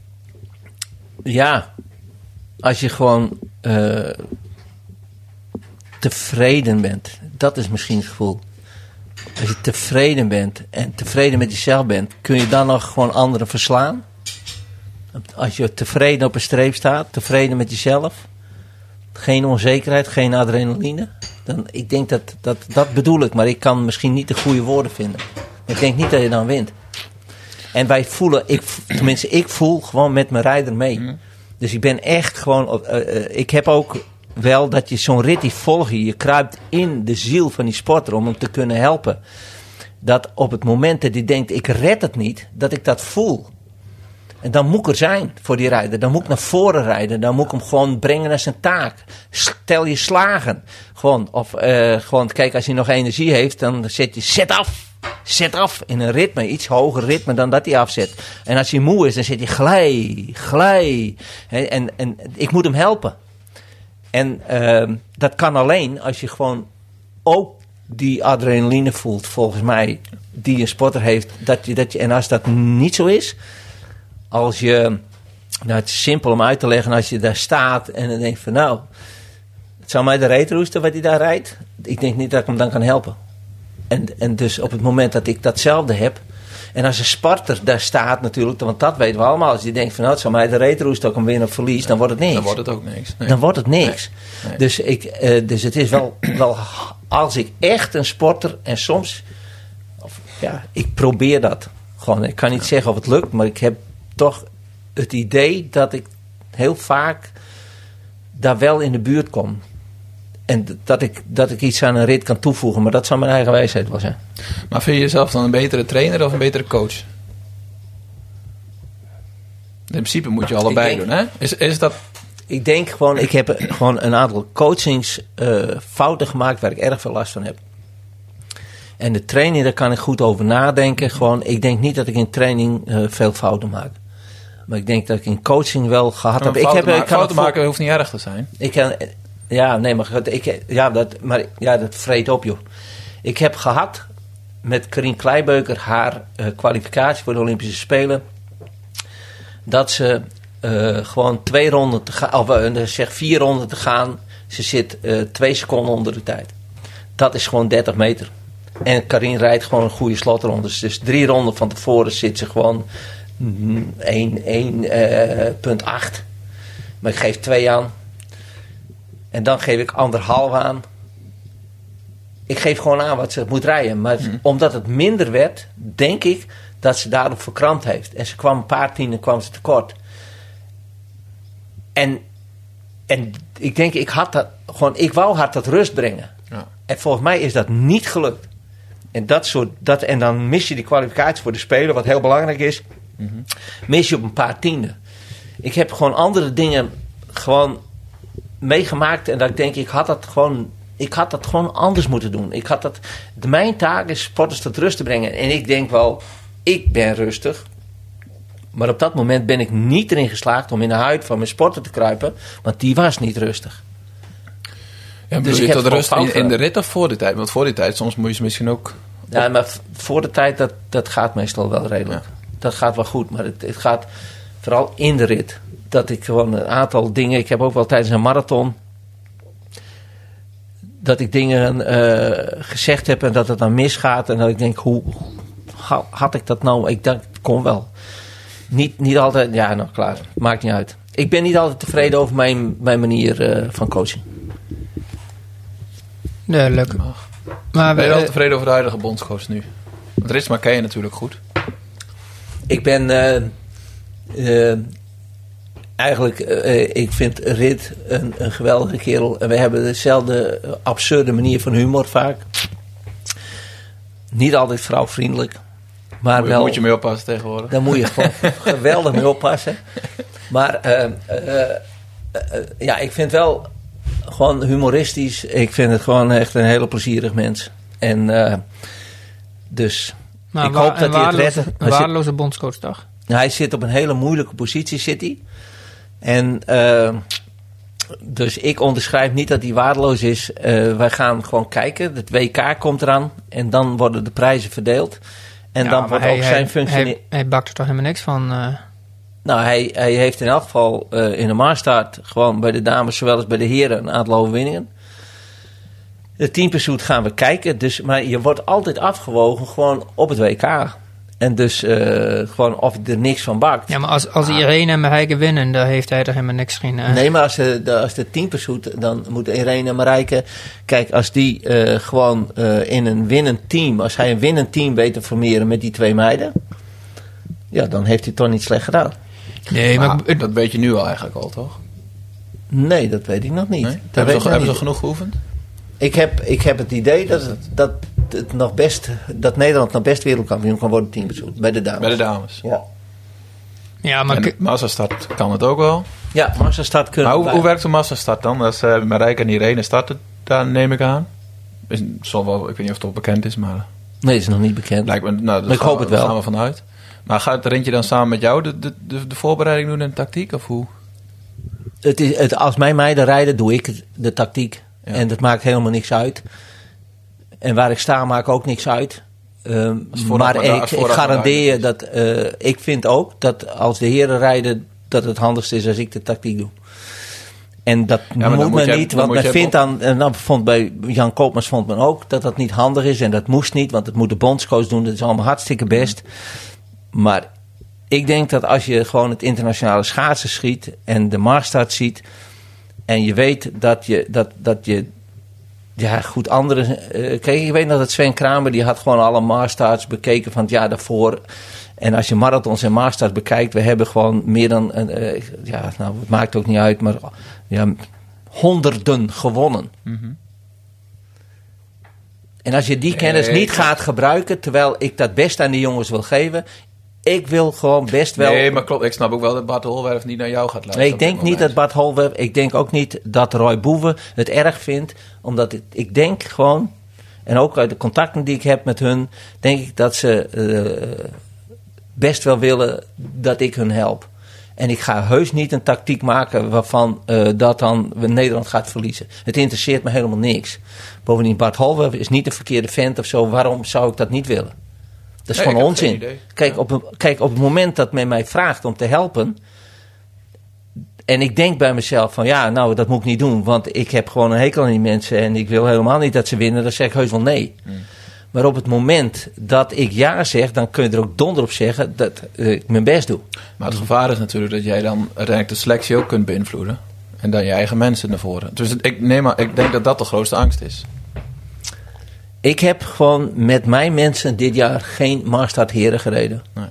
ja, als je gewoon uh, tevreden bent, dat is misschien het gevoel. Als je tevreden bent en tevreden met jezelf bent, kun je dan nog gewoon anderen verslaan? Als je tevreden op een streep staat, tevreden met jezelf, geen onzekerheid, geen adrenaline, dan ik denk dat, dat, dat bedoel ik, maar ik kan misschien niet de goede woorden vinden. Ik denk niet dat je dan wint. En wij voelen, ik, tenminste ik voel gewoon met mijn rijder mee. Mm. Dus ik ben echt gewoon, uh, uh, ik heb ook wel dat je zo'n rit die volg je, je kruipt in de ziel van die sporter om hem te kunnen helpen. Dat op het moment dat hij denkt, ik red het niet, dat ik dat voel. En dan moet ik er zijn voor die rijder. Dan moet ik naar voren rijden. Dan moet ik hem gewoon brengen naar zijn taak. Stel je slagen. Gewoon, of uh, gewoon, kijk, als hij nog energie heeft, dan zet je, zet af. Zet af in een ritme, iets hoger ritme dan dat hij afzet. En als hij moe is, dan zit hij glij, glij. En, en, en ik moet hem helpen. En uh, dat kan alleen als je gewoon ook die adrenaline voelt, volgens mij, die een sporter heeft. Dat je, dat je, en als dat niet zo is, als je, nou het is simpel om uit te leggen, als je daar staat en dan denk je van nou, het zou mij de reet roesten wat hij daar rijdt. Ik denk niet dat ik hem dan kan helpen. En, en dus op het moment dat ik datzelfde heb, en als een sporter daar staat natuurlijk, want dat weten we allemaal, als die denkt van nou, het zou mij de reet roesten ook een win of verlies, dan wordt het niks. Dan wordt het ook niks. Nee. Dan wordt het niks. Nee. Nee. Dus, ik, uh, dus het is wel, wel, als ik echt een sporter, en soms, of, ja, ik probeer dat gewoon. Ik kan niet zeggen of het lukt, maar ik heb toch het idee dat ik heel vaak daar wel in de buurt kom. En dat ik, dat ik iets aan een rit kan toevoegen. Maar dat zou mijn eigen wijsheid wel zijn. Maar vind je jezelf dan een betere trainer of een betere coach? In principe moet je allebei denk, doen, hè? Is, is dat... Ik denk gewoon, ik heb gewoon een aantal coachingsfouten uh, gemaakt waar ik erg veel last van heb. En de training, daar kan ik goed over nadenken. Gewoon, ik denk niet dat ik in training uh, veel fouten maak. Maar ik denk dat ik in coaching wel gehad heb. Fouten, ik heb ma- ik kan fouten maken hoeft niet erg te zijn. Ik kan... Ja, nee, maar, ik, ja, dat, maar ja, dat vreet op, joh. Ik heb gehad met Karien Kleibeuker haar uh, kwalificatie voor de Olympische Spelen. Dat ze uh, gewoon twee ronden te gaan, of uh, zeg vier ronden te gaan. Ze zit uh, twee seconden onder de tijd. Dat is gewoon dertig meter. En Karien rijdt gewoon een goede slotronde. Dus drie ronden van tevoren zit ze gewoon één komma acht. Maar ik geef twee aan. En dan geef ik anderhalf aan. Ik geef gewoon aan wat ze moet rijden. Maar mm. omdat het minder werd, denk ik dat ze daarop verkrampt heeft. En ze kwam een paar tienden kwam ze tekort. En, en ik denk, ik had dat gewoon, ik wou haar tot rust brengen. Ja. En volgens mij is dat niet gelukt. En, dat soort, dat, en dan mis je die kwalificatie voor de Spelen, wat heel belangrijk is. Mm-hmm. Mis je op een paar tienden. Ik heb gewoon andere dingen gewoon meegemaakt en dat ik denk, ik had dat gewoon, ik had dat gewoon anders moeten doen. Ik had dat, de, mijn taak is sporters tot rust te brengen. En ik denk wel, ik ben rustig. Maar op dat moment ben ik niet erin geslaagd om in de huid van mijn sporter te kruipen, want die was niet rustig. Ja, dus je tot rust in, in de rit of voor de tijd? Want voor die tijd, soms moet je ze misschien ook... Ja, maar voor de tijd, dat, dat gaat meestal wel redelijk. Ja. Dat gaat wel goed, maar het, het gaat vooral in de rit. Dat ik gewoon een aantal dingen... Ik heb ook wel tijdens een marathon... dat ik dingen uh, gezegd heb en dat het dan misgaat. En dat ik denk, hoe had ik dat nou? Ik dacht, het kon wel. Niet, niet altijd... Ja, nou klaar. Maakt niet uit. Ik ben niet altijd tevreden over mijn, mijn manier uh, van coaching. Duidelijk. Maar ben je wel tevreden over de huidige bondscoach nu? Want Ritsma ken je natuurlijk goed. Ik ben... Uh, uh, eigenlijk, uh, ik vind Rit een, een geweldige kerel. En we hebben dezelfde absurde manier van humor vaak. Niet altijd vrouwvriendelijk. Maar moet je, wel, moet je mee oppassen tegenwoordig. Daar moet je gewoon geweldig mee oppassen. Maar uh, uh, uh, uh, ja, ik vind wel gewoon humoristisch. Ik vind het gewoon echt een hele plezierig mens. En uh, dus maar ik wa- hoop dat hij het redt. Een waardeloze bondscoachdag. Hij zit op een hele moeilijke positie, zit hij. En uh, Dus ik onderschrijf niet dat die waardeloos is. Uh, wij gaan gewoon kijken. Het W K komt eraan. En dan worden de prijzen verdeeld. En Ja, dan maar wordt hij, ook zijn hij, functie... Hij, hij bakt er toch helemaal niks van? Uh... Nou, hij, hij heeft in elk geval uh, in de Maastart gewoon bij de dames zowel als bij de heren een aantal overwinningen. De teampursuit gaan we kijken. Dus, maar je wordt altijd afgewogen gewoon op het W K. En dus uh, gewoon of er niks van bakt. Ja, maar als, als ah. Irene en Marijke winnen, dan heeft hij er helemaal niks geen... Uh... Nee, maar als de, de, als de teampursuit, dan moeten Irene en Marijke... Kijk, als die uh, gewoon uh, in een winnend team... Als hij een winnend team weet te formeren met die twee meiden... Ja, dan heeft hij toch niet slecht gedaan. Nee, maar... maar dat weet je nu al eigenlijk al, toch? Nee, dat weet ik nog niet. Nee? Dat Hebben, weet ze, ik hebben niet. ze genoeg geoefend? Ik heb, ik heb het idee dat, het, dat, het nog best, dat Nederland nog best wereldkampioen kan worden teambezoek. Bij de dames. Bij de dames. Ja, Ja, maar... En de massastart kan het ook wel. Ja, massastart kunnen Maar hoe, wij- hoe werkt de massastart dan? Als uh, Marijke en Irene starten, daar neem ik aan. Is, zal wel, ik weet niet of het toch bekend is, maar... Nee, dat is nog niet bekend. Lijkt me, nou, daar Maar ik gaan hoop we- het wel. Daar gaan we vanuit. Maar gaat Rintje dan samen met jou de, de, de, de voorbereiding doen en de tactiek? Of hoe? Het is, het, als mijn meiden rijden, doe ik het- de tactiek. Ja. En dat maakt helemaal niks uit. En waar ik sta, maakt ook niks uit. Um, Als vooraf maar maar daar- ik, als ik vooraf maar garandeer duidelijk dat... Uh, ik vind ook dat als de heren rijden... dat het handigst is als ik de tactiek doe. En dat maar dan moet moet men je- niet, dan want moet men je vindt dan... En dan vond bij Jan Koopmans vond men ook dat dat niet handig is. En dat moest niet, want het moet de bondscoach doen. Dat is allemaal hartstikke best. Maar ik denk dat als je gewoon het internationale schaatsen schiet... en de Maastart ziet... en je weet dat je... Dat, dat je ja, goed, andere... Uh, kijk, ik weet nog dat Sven Kramer... die had gewoon alle Maastarts bekeken van het jaar daarvoor... En als je marathons en masters bekijkt, we hebben gewoon meer dan, uh, ja, nou, het maakt ook niet uit, maar ja, honderden gewonnen. Mm-hmm. En als je die kennis Nee, niet ik- gaat gebruiken, terwijl ik dat best aan die jongens wil geven, ik wil gewoon best wel. Nee, maar klopt. Ik snap ook wel dat Bart Holwerf niet naar jou gaat luisteren. Nee, ik op dit denk niet moment. dat Bart Holwerf, ik denk ook niet dat Roy Boeven het erg vindt, omdat ik, ik denk gewoon, en ook uit de contacten die ik heb met hun, denk ik dat ze uh, best wel willen dat ik hun help. En ik ga heus niet een tactiek maken waarvan uh, dat dan Nederland gaat verliezen. Het interesseert me helemaal niks. Bovendien, Bart Holwerf is niet een verkeerde vent of zo. Waarom zou ik dat niet willen? Dat is Nee, gewoon ik heb geen onzin. idee. Kijk, Ja. op, een- kijk, op het moment dat men mij vraagt om te helpen... en ik denk bij mezelf van ja, nou, dat moet ik niet doen... want ik heb gewoon een hekel aan die mensen... en ik wil helemaal niet dat ze winnen, dan zeg ik heus wel nee. Hmm. Maar op het moment dat ik ja zeg... dan kun je er ook donder op zeggen dat uh, ik mijn best doe. Maar het gevaar is natuurlijk dat jij dan uiteindelijk de selectie ook kunt beïnvloeden. En dan je eigen mensen naar voren. Dus het- ik, neem maar, ik denk dat dat de grootste angst is. Ik heb gewoon met mijn mensen dit jaar geen Maastart heren gereden. Nee.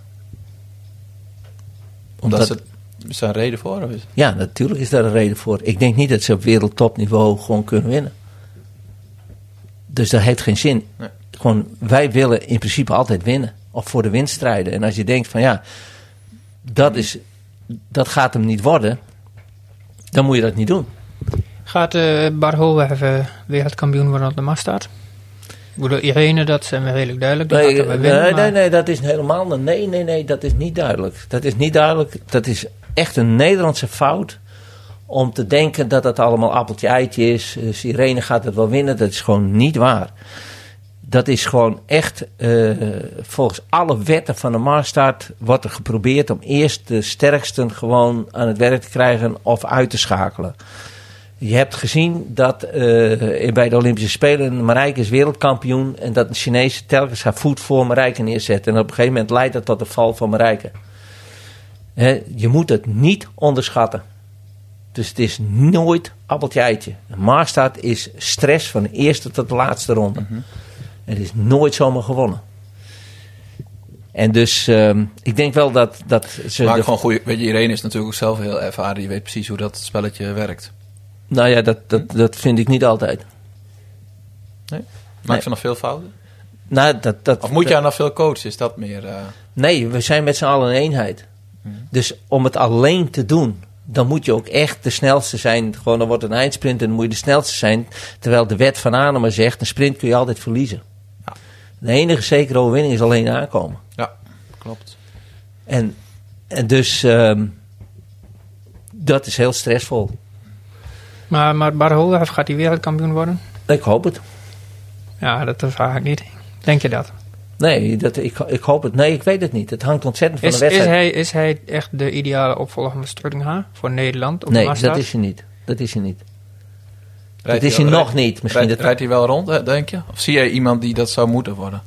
Omdat, Dat is, het, is daar een reden voor? Of is? Ja, natuurlijk is daar een reden voor. Ik denk niet dat ze op wereldtopniveau gewoon kunnen winnen. Dus dat heeft geen zin. Nee. Gewoon, wij willen in principe altijd winnen. Of voor de winst strijden. En als je denkt van ja, dat, is, dat gaat hem niet worden. Dan moet je dat niet doen. Gaat uh, Bart Holwerf uh, wereldkampioen worden op de Maastart? Ik bedoel, Irene, dat zijn we redelijk duidelijk. Die Nee, gaat er wel winnen, nee, maar- nee, nee, dat is helemaal nee, nee, nee, dat is niet duidelijk. Dat is niet duidelijk. Dat is echt een Nederlandse fout om te denken dat het allemaal appeltje-eitje is. Dus Irene gaat het wel winnen. Dat is gewoon niet waar. Dat is gewoon echt, uh, volgens alle wetten van de Maastart wordt er geprobeerd om eerst de sterksten gewoon aan het werk te krijgen of uit te schakelen. Je hebt gezien dat uh, bij de Olympische Spelen Marijke is wereldkampioen en dat een Chinese telkens haar voet voor Marijke neerzet. En op een gegeven moment leidt dat tot de val van Marijke. He, je moet het niet onderschatten. Dus het is nooit appeltje-eitje. Een Maastart is stress van de eerste tot de laatste ronde. Mm-hmm. Het is nooit zomaar gewonnen. En dus um, ik denk wel dat, dat ze... Maar de- gewoon goeie, weet je, Irene is natuurlijk ook zelf heel ervaren. Die weet precies hoe dat spelletje werkt. Nou ja, dat, dat, dat vind ik niet altijd. Maakt Nee. ze nog veel fouten? Nou, dat, dat, Of moet je haar nog veel coachen? Is dat meer... Uh, Nee, we zijn met z'n allen een eenheid. Dus om het alleen te doen, dan moet je ook echt de snelste zijn. Gewoon, dan wordt een eindsprint en dan moet je de snelste zijn. Terwijl de wet van Anema zegt, een sprint kun je altijd verliezen. Ja. De enige zekere overwinning is alleen aankomen. ja, klopt. En, en dus, um, dat is heel stressvol. Maar, maar Bart Holdhoff, gaat hij wereldkampioen worden? Ik hoop het. Ja, dat vraag ik niet. Denk je dat? Nee, dat, ik, ik hoop het. Nee, ik weet het niet. Het hangt ontzettend van Is, de wedstrijd. is, hij, is hij echt de ideale opvolger van Struttinga voor Nederland? Op nee, de dat is hij niet. Dat is hij niet. Rijdt dat is hij wel, nog rijdt, niet. Misschien rijdt, dat, rijdt hij wel rond, denk je? Of zie jij iemand die dat zou moeten worden?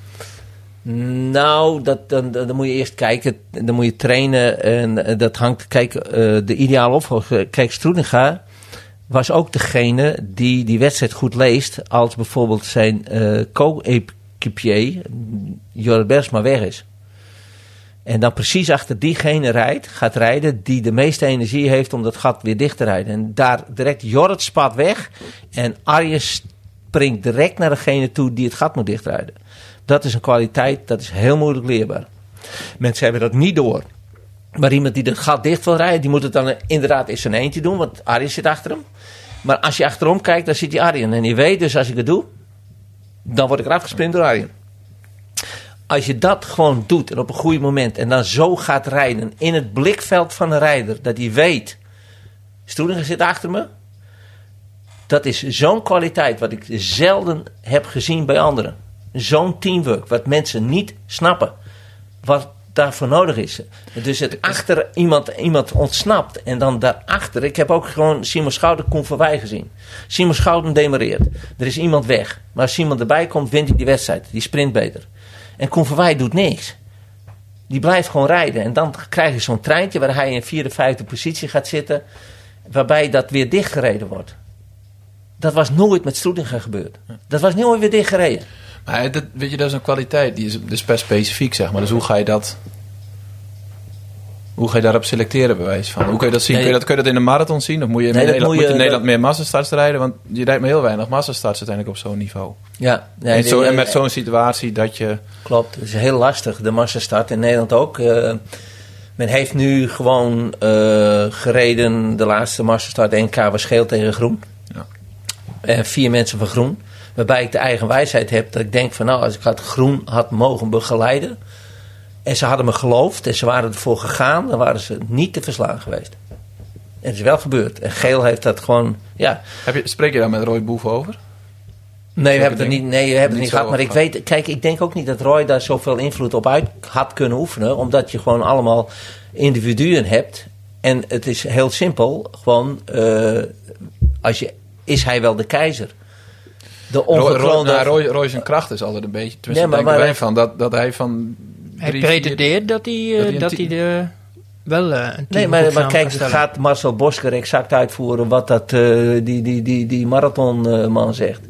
Nou, dat, dan, dan moet je eerst kijken. Dan moet je trainen. En dat hangt... Kijk, uh, de ideale opvolger... Kijk, Struttinga was ook degene die die wedstrijd goed leest als bijvoorbeeld zijn uh, co-equipier Jorrit Bergsma weg is. En dan precies achter diegene rijdt, gaat rijden die de meeste energie heeft om dat gat weer dicht te rijden. En daar direct Jorrit spat weg en Arjen springt direct naar degene toe die het gat moet dichtrijden. Dat is een kwaliteit, dat is heel moeilijk leerbaar. Mensen hebben dat niet door. Maar iemand die het gat dicht wil rijden, die moet het dan inderdaad in zijn eentje doen, want Arjen zit achter hem. Maar als je achterom kijkt, dan zit die Arjen. En je weet dus, als ik het doe, dan word ik eraf gesprint door Arjen. Als je dat gewoon doet en op een goed moment en dan zo gaat rijden in het blikveld van een rijder, dat hij weet, Struttinga zit achter me. Dat is zo'n kwaliteit wat ik zelden heb gezien bij anderen. Zo'n teamwork, wat mensen niet snappen. Wat daarvoor nodig is. Dus het achter iemand, iemand ontsnapt en dan daarachter. Ik heb ook gewoon Simon Schouten, Koen van Wij gezien. Simon Schouten demareert. Er is iemand weg. Maar als iemand erbij komt, wint hij die wedstrijd. Die sprint beter. En Koen van Wij doet niks. Die blijft gewoon rijden. En dan krijg je zo'n treintje waar hij in vierde, vijfde positie gaat zitten. Waarbij dat weer dichtgereden wordt. Dat was nooit met Struttinga gebeurd. Dat was nooit weer dichtgereden. Maar dat, weet je, dat is een kwaliteit. Die is dus best specifiek, zeg maar. Dus hoe ga je dat... Hoe ga je daarop selecteren, bij wijze van? Hoe kun je dat zien? Nee, kun, je dat, kun je dat in de marathon zien? Of moet je in nee, Nederland, moet moet je in je, Nederland meer massastarts rijden? Want je rijdt maar heel weinig massastarts uiteindelijk op zo'n niveau. Ja, nee, en, zo, nee, en met zo'n situatie dat je... Klopt, het is heel lastig. De massastart in Nederland ook. Uh, men heeft nu gewoon uh, gereden. De laatste massastart N K was geel tegen groen. Ja. En vier mensen van groen. Waarbij ik de eigen wijsheid heb dat ik denk van nou, als ik had groen had mogen begeleiden. En ze hadden me geloofd en ze waren ervoor gegaan. Dan waren ze niet te verslaan geweest. En het is wel gebeurd. En geel heeft dat gewoon, ja. Heb je, spreek je daar met Roy Boef over? Nee, we hebben het niet, nee, we hebben het niet niet gehad. Maar ik weet, kijk, ik denk ook niet dat Roy daar zoveel invloed op uit had kunnen oefenen. Omdat je gewoon allemaal individuen hebt. En het is heel simpel. Gewoon, uh, als je, is hij wel de keizer? De ongekroonde... Roy, Roy, Roy, Roy zijn kracht is altijd een beetje... Tenminste, nee, maar, denken maar, wij van dat, dat hij van... Hij drie, pretendeert dat hij, uh, dat hij, dat hij de, wel uh, een team Nee, maar, maar kijk, gaat Marcel Bosker exact uitvoeren wat dat, uh, die, die, die, die marathonman uh, zegt?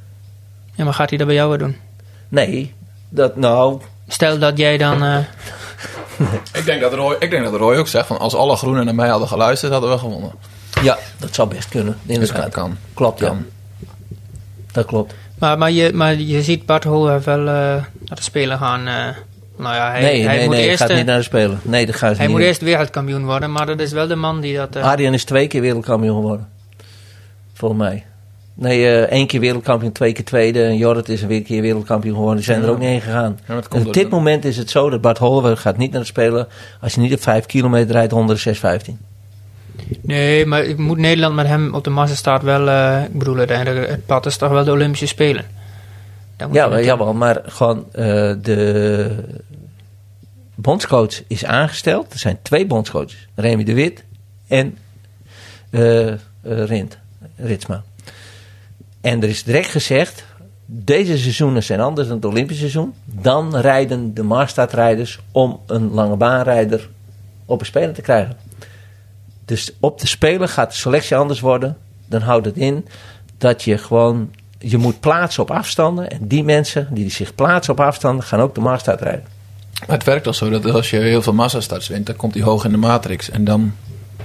Ja, maar gaat hij dat bij jou weer doen? Nee, dat nou... Stel dat jij dan... Uh... ik, denk dat Roy, ik denk dat Roy ook zegt van als alle groenen naar mij hadden geluisterd, hadden we gewonnen. Ja, dat zou best kunnen. Inderdaad. Dus kan. Klopt, kan. Ja. Dat klopt. Maar, maar, je, maar je ziet Bart Holdhoff wel uh, naar de Spelen gaan... Uh, nou ja, hij, nee, hij nee, moet nee, eerst, gaat niet naar de Spelen. Nee, dat gaat hij niet moet doen. eerst wereldkampioen worden, maar dat is wel de man die dat... Uh... Arjen is twee keer wereldkampioen geworden. Volgens mij. Nee, uh, één keer wereldkampioen, twee keer tweede. En Jorrit is een keer wereldkampioen geworden. Die zijn ja. er ook niet heen gegaan. Ja, en op dit moment is het zo dat Bart Holdhoff gaat niet naar de Spelen. Als je niet op vijf kilometer rijdt, onder de zes vijftien. Nee, maar moet Nederland met hem op de massastart wel... Uh, ik bedoel, uiteindelijk, het pad is toch wel de Olympische Spelen? Ja, maar, jawel, maar gewoon uh, de bondscoach is aangesteld. Er zijn twee bondscoaches. Remy de Wit en uh, uh, Rint, Ritsma. En er is direct gezegd, deze seizoenen zijn anders dan het Olympisch seizoen. Dan rijden de massastartrijders om een lange baanrijder op een speler te krijgen. Dus op de speler gaat de selectie anders worden. Dan houdt het in dat je gewoon... Je moet plaatsen op afstanden. En die mensen die zich plaatsen op afstanden... gaan ook de massastart rijden. Maar het werkt al zo dat als je heel veel massastarts wint... dan komt hij hoog in de matrix. En dan...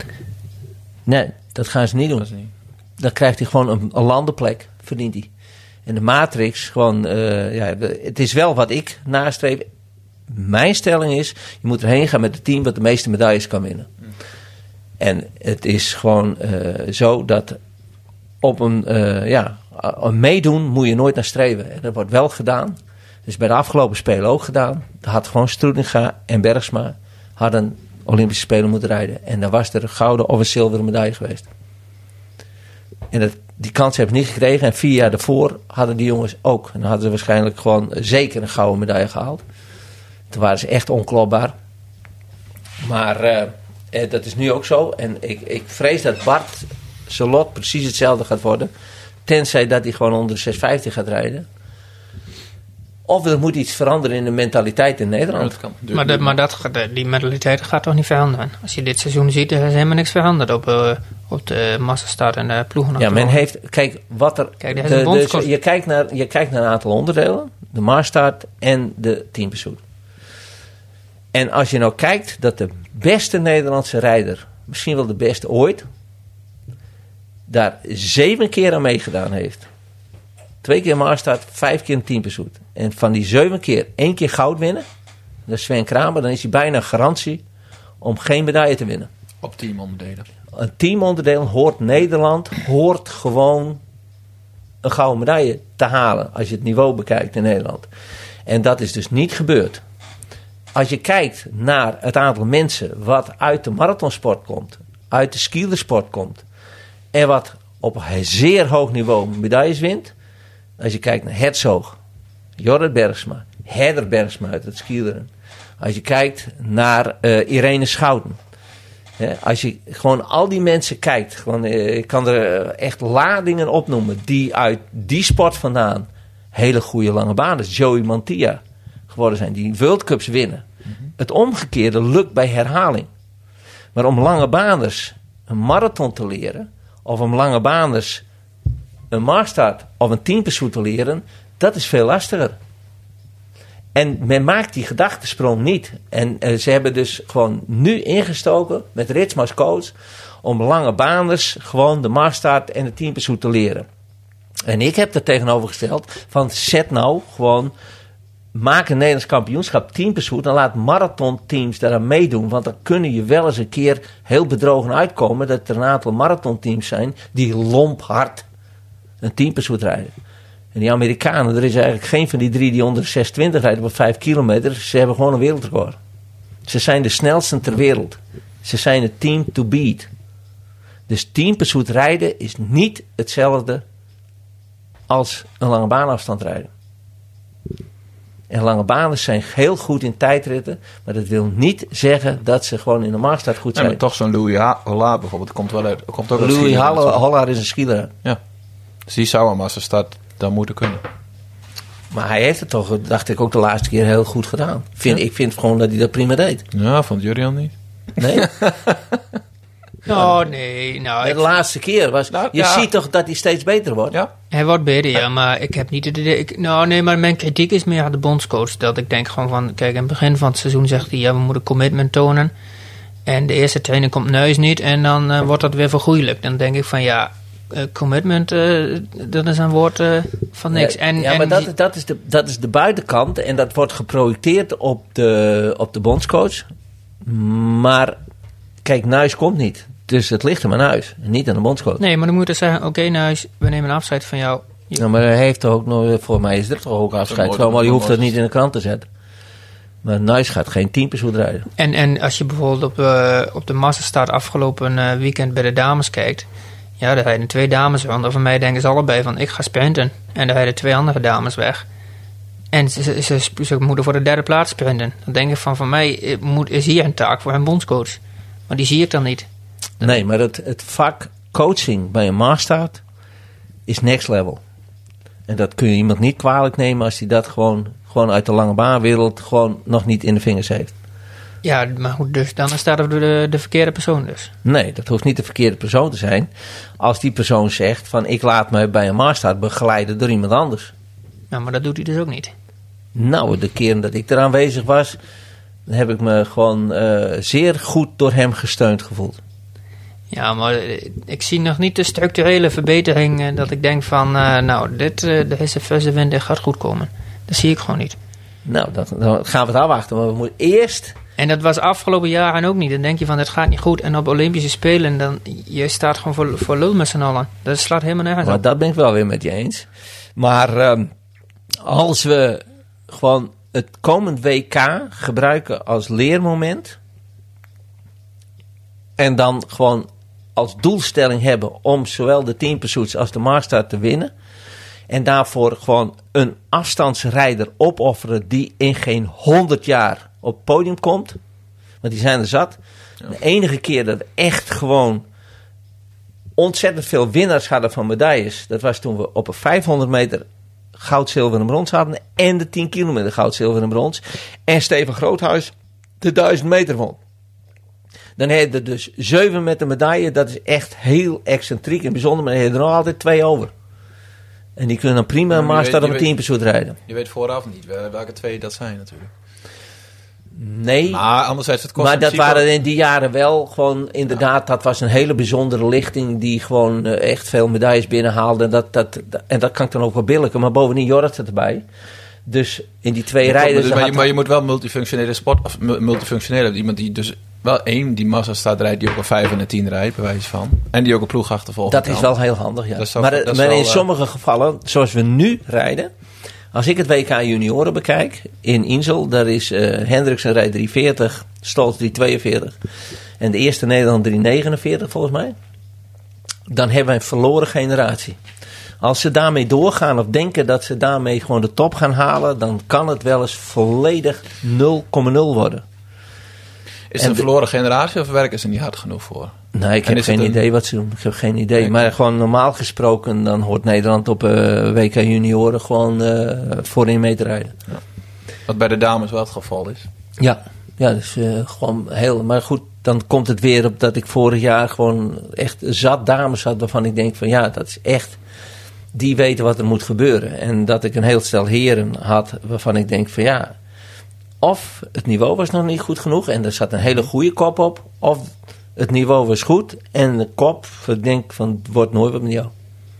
Nee, dat gaan ze niet doen. Niet. Dan krijgt hij gewoon een, een landenplek. Verdient hij. En de matrix gewoon... Uh, ja, het is wel wat ik nastreef. Mijn stelling is... Je moet erheen gaan met het team... wat de meeste medailles kan winnen. Mm. En het is gewoon uh, zo dat... op een... Uh, ja... Een meedoen moet je nooit naar streven. En dat wordt wel gedaan. Dus bij de afgelopen Spelen ook gedaan. Dat had gewoon Struttinga en Bergsma hadden Olympische Spelen moeten rijden. En dan was er een gouden of een zilveren medaille geweest. En dat, die kans hebben ze niet gekregen. En vier jaar daarvoor hadden die jongens ook. En dan hadden ze waarschijnlijk gewoon zeker een gouden medaille gehaald. Toen waren ze echt onklopbaar. Maar uh, eh, dat is nu ook zo. En ik, ik vrees dat Bart zijn lot precies hetzelfde gaat worden. Tenzij dat hij gewoon onder de zes vijftig gaat rijden. Of er moet iets veranderen in de mentaliteit in Nederland. Ja, dat kan. Maar, de, maar dat, die mentaliteit gaat toch niet veranderen? Als je dit seizoen ziet, er is helemaal niks veranderd op, uh, op de massastart en de ploegen. Ja, men heeft... Kijk, wat er... Kijk, de, de, je, kijkt naar, je kijkt naar een aantal onderdelen. De massastart en de teampursuit. En als je nou kijkt dat de beste Nederlandse rijder, misschien wel de beste ooit, daar zeven keer aan meegedaan heeft. Twee keer massastart, vijf keer een teampursuit. En van die zeven keer één keer goud winnen, dat is Sven Kramer, dan is hij bijna garantie om geen medaille te winnen. Op teamonderdelen. Een teamonderdeel hoort Nederland, hoort gewoon een gouden medaille te halen als je het niveau bekijkt in Nederland. En dat is dus niet gebeurd. Als je kijkt naar het aantal mensen wat uit de marathonsport komt, uit de skielersport komt en wat op een zeer hoog niveau medailles wint. Als je kijkt naar Herzog, Jorrit Bergsma, Herder Bergsma uit het skileren. Als je kijkt naar uh, Irene Schouten. Hè, als je gewoon al die mensen kijkt, gewoon, uh, ik kan er uh, echt ladingen opnoemen die uit die sport vandaan hele goede lange banen, Joey Mantilla geworden zijn, die World Cups winnen. Mm-hmm. Het omgekeerde lukt bij herhaling. Maar om lange baaners een marathon te leren, of om lange baaners een massastart of een teampursuit te leren, dat is veel lastiger. En men maakt die gedachtesprong niet. En uh, ze hebben dus gewoon nu ingestoken met Ritsma als coach om lange baaners gewoon de massastart en de teampursuit te leren. En ik heb er tegenover gesteld van zet nou gewoon, maak een Nederlands kampioenschap teampursuit en laat marathonteams daaraan meedoen. Want dan kunnen je wel eens een keer heel bedrogen uitkomen dat er een aantal marathonteams zijn die lomp hard een teampursuit rijden. En die Amerikanen, er is eigenlijk geen van die drie die onder de zes twintig rijden op vijf kilometer. Ze hebben gewoon een wereldrecord. Ze zijn de snelsten ter wereld. Ze zijn het team to beat. Dus teampursuit rijden is niet hetzelfde als een lange baanafstand rijden. En lange banen zijn heel goed in tijdritten, maar dat wil niet zeggen dat ze gewoon in de massastart goed zijn. Nee, maar toch zo'n Louis Hollard bijvoorbeeld, komt wel uit. Komt ook Louis Hollard is een skieler. Ja. Dus die zou een massastart dan moeten kunnen. Maar hij heeft het toch, dacht ik, ook de laatste keer heel goed gedaan. Vind, ja. Ik vind gewoon dat hij dat prima deed. Ja, vond Jurian niet. Nee? Oh, nee. Nou, de ik... laatste keer was... Nou, je ja. ziet toch dat hij steeds beter wordt? Ja. Hij wordt beter, ja. Maar ik heb niet het idee... Ik, nou, nee, maar mijn kritiek is meer aan de bondscoach. Dat ik denk gewoon van... Kijk, in het begin van het seizoen zegt hij... Ja, we moeten commitment tonen. En de eerste training komt Nuis niet. En dan uh, wordt dat weer vergoeilijk. Dan denk ik van, ja... Uh, commitment, uh, dat is een woord uh, van niks. Ja, en, ja en maar dat, die... dat, is de, dat is de buitenkant. En dat wordt geprojecteerd op de, op de bondscoach. Maar... Kijk, Nuis komt niet. Dus het ligt hem aan Nuis. Niet aan de bondscoach. Nee, maar dan moet je zeggen... Oké, okay, Nuis, we nemen een afscheid van jou. Je... Ja, maar hij heeft toch ook nog... Voor mij is er toch ook afscheid van. Maar je hoeft dat niet in de krant te zetten. Maar Nuis gaat geen teampursuit rijden. En, en als je bijvoorbeeld op, uh, op de massastart afgelopen uh, weekend bij de dames kijkt... Ja, daar rijden twee dames rond. En van mij denken ze allebei van... Ik ga sprinten. En daar rijden twee andere dames weg. En ze, ze, ze, ze moeten voor de derde plaats sprinten. Dan denk ik van... Van mij moet, is hier een taak voor een bondscoach. Maar die zie ik dan niet. Nee, maar het, het vak coaching bij een massastart is next level. En dat kun je iemand niet kwalijk nemen als hij dat gewoon, gewoon uit de lange baanwereld gewoon nog niet in de vingers heeft. Ja, maar goed, dus dan staat er de, de verkeerde persoon dus. Nee, dat hoeft niet de verkeerde persoon te zijn. Als die persoon zegt van ik laat me bij een massastart begeleiden door iemand anders. Nou, maar dat doet hij dus ook niet. Nou, de keren dat ik er aanwezig was... heb ik me gewoon uh, zeer goed door hem gesteund gevoeld. Ja, maar ik zie nog niet de structurele verbetering... Uh, dat ik denk van, uh, nou, dit, uh, deze verse wind gaat goed komen. Dat zie ik gewoon niet. Nou, dat, dan gaan we het afwachten. Maar we moeten eerst... En dat was afgelopen jaren ook niet. Dan denk je van, het gaat niet goed. En op Olympische Spelen, dan je staat gewoon voor, voor lul met z'n allen. Dat slaat helemaal nergens op. Maar dat ben ik wel weer met je eens. Maar um, als we gewoon... het komend W K gebruiken als leermoment. En dan gewoon als doelstelling hebben om zowel de tien pursuits als de Maastart te winnen. En daarvoor gewoon een afstandsrijder opofferen die in geen honderd jaar op het podium komt. Want die zijn er zat. Ja. De enige keer dat we echt gewoon ontzettend veel winnaars hadden van medailles. Dat was toen we op een vijfhonderd meter goud, zilver en brons hadden. En de tien kilometer goud, zilver en brons. En Steven Groothuis de duizend meter won. Dan heb je er dus zeven met de medaille. Dat is echt heel excentriek en bijzonder. Maar dan heb je er nog altijd twee over. En die kunnen dan prima een Maastart op een tien pursuit rijden. Je weet vooraf niet welke twee dat zijn natuurlijk. Nee. Maar anderzijds het kost Maar dat waren in die jaren wel gewoon inderdaad. Ja. Dat was een hele bijzondere lichting die gewoon uh, echt veel medailles binnenhaalde. En dat, dat, dat, en dat kan ik dan ook wel billijken. Maar bovendien Jorrit het erbij. Dus in die twee rijders... Dus, maar, je, maar je moet wel multifunctionele sport... Of multifunctionele hebben. Iemand die dus wel één die massa staat rijdt... die ook een vijf en een tien rijdt, bij wijze van. En die ook een ploeg achtervolgt. Dat is wel heel handig, ja. Zo, maar maar wel, in uh, sommige gevallen, zoals we nu rijden... Als ik het W K junioren bekijk... In Insel, daar is uh, Hendriksen rijdt drie veertig... Stolz drie tweeënveertig... En de eerste Nederland drie negenenveertig volgens mij... Dan hebben we een verloren generatie. Als ze daarmee doorgaan of denken dat ze daarmee gewoon de top gaan halen... dan kan het wel eens volledig nul komma nul worden. Is het een verloren generatie of werken ze niet hard genoeg voor? Nee, ik heb geen een... idee wat ze doen. Ik heb geen idee. Nee. Maar gewoon normaal gesproken... dan hoort Nederland op uh, W K junioren gewoon uh, voorin mee te rijden. Ja. Wat bij de dames wel het geval is. Ja, ja dus uh, gewoon heel... Maar goed, dan komt het weer op dat ik vorig jaar gewoon echt zat dames had... waarvan ik denk van ja, dat is echt... Die weten wat er moet gebeuren. En dat ik een heel stel heren had waarvan ik denk van ja... Of het niveau was nog niet goed genoeg en er zat een hele goede kop op. Of het niveau was goed en de kop, ik denk van het wordt nooit wat met jou.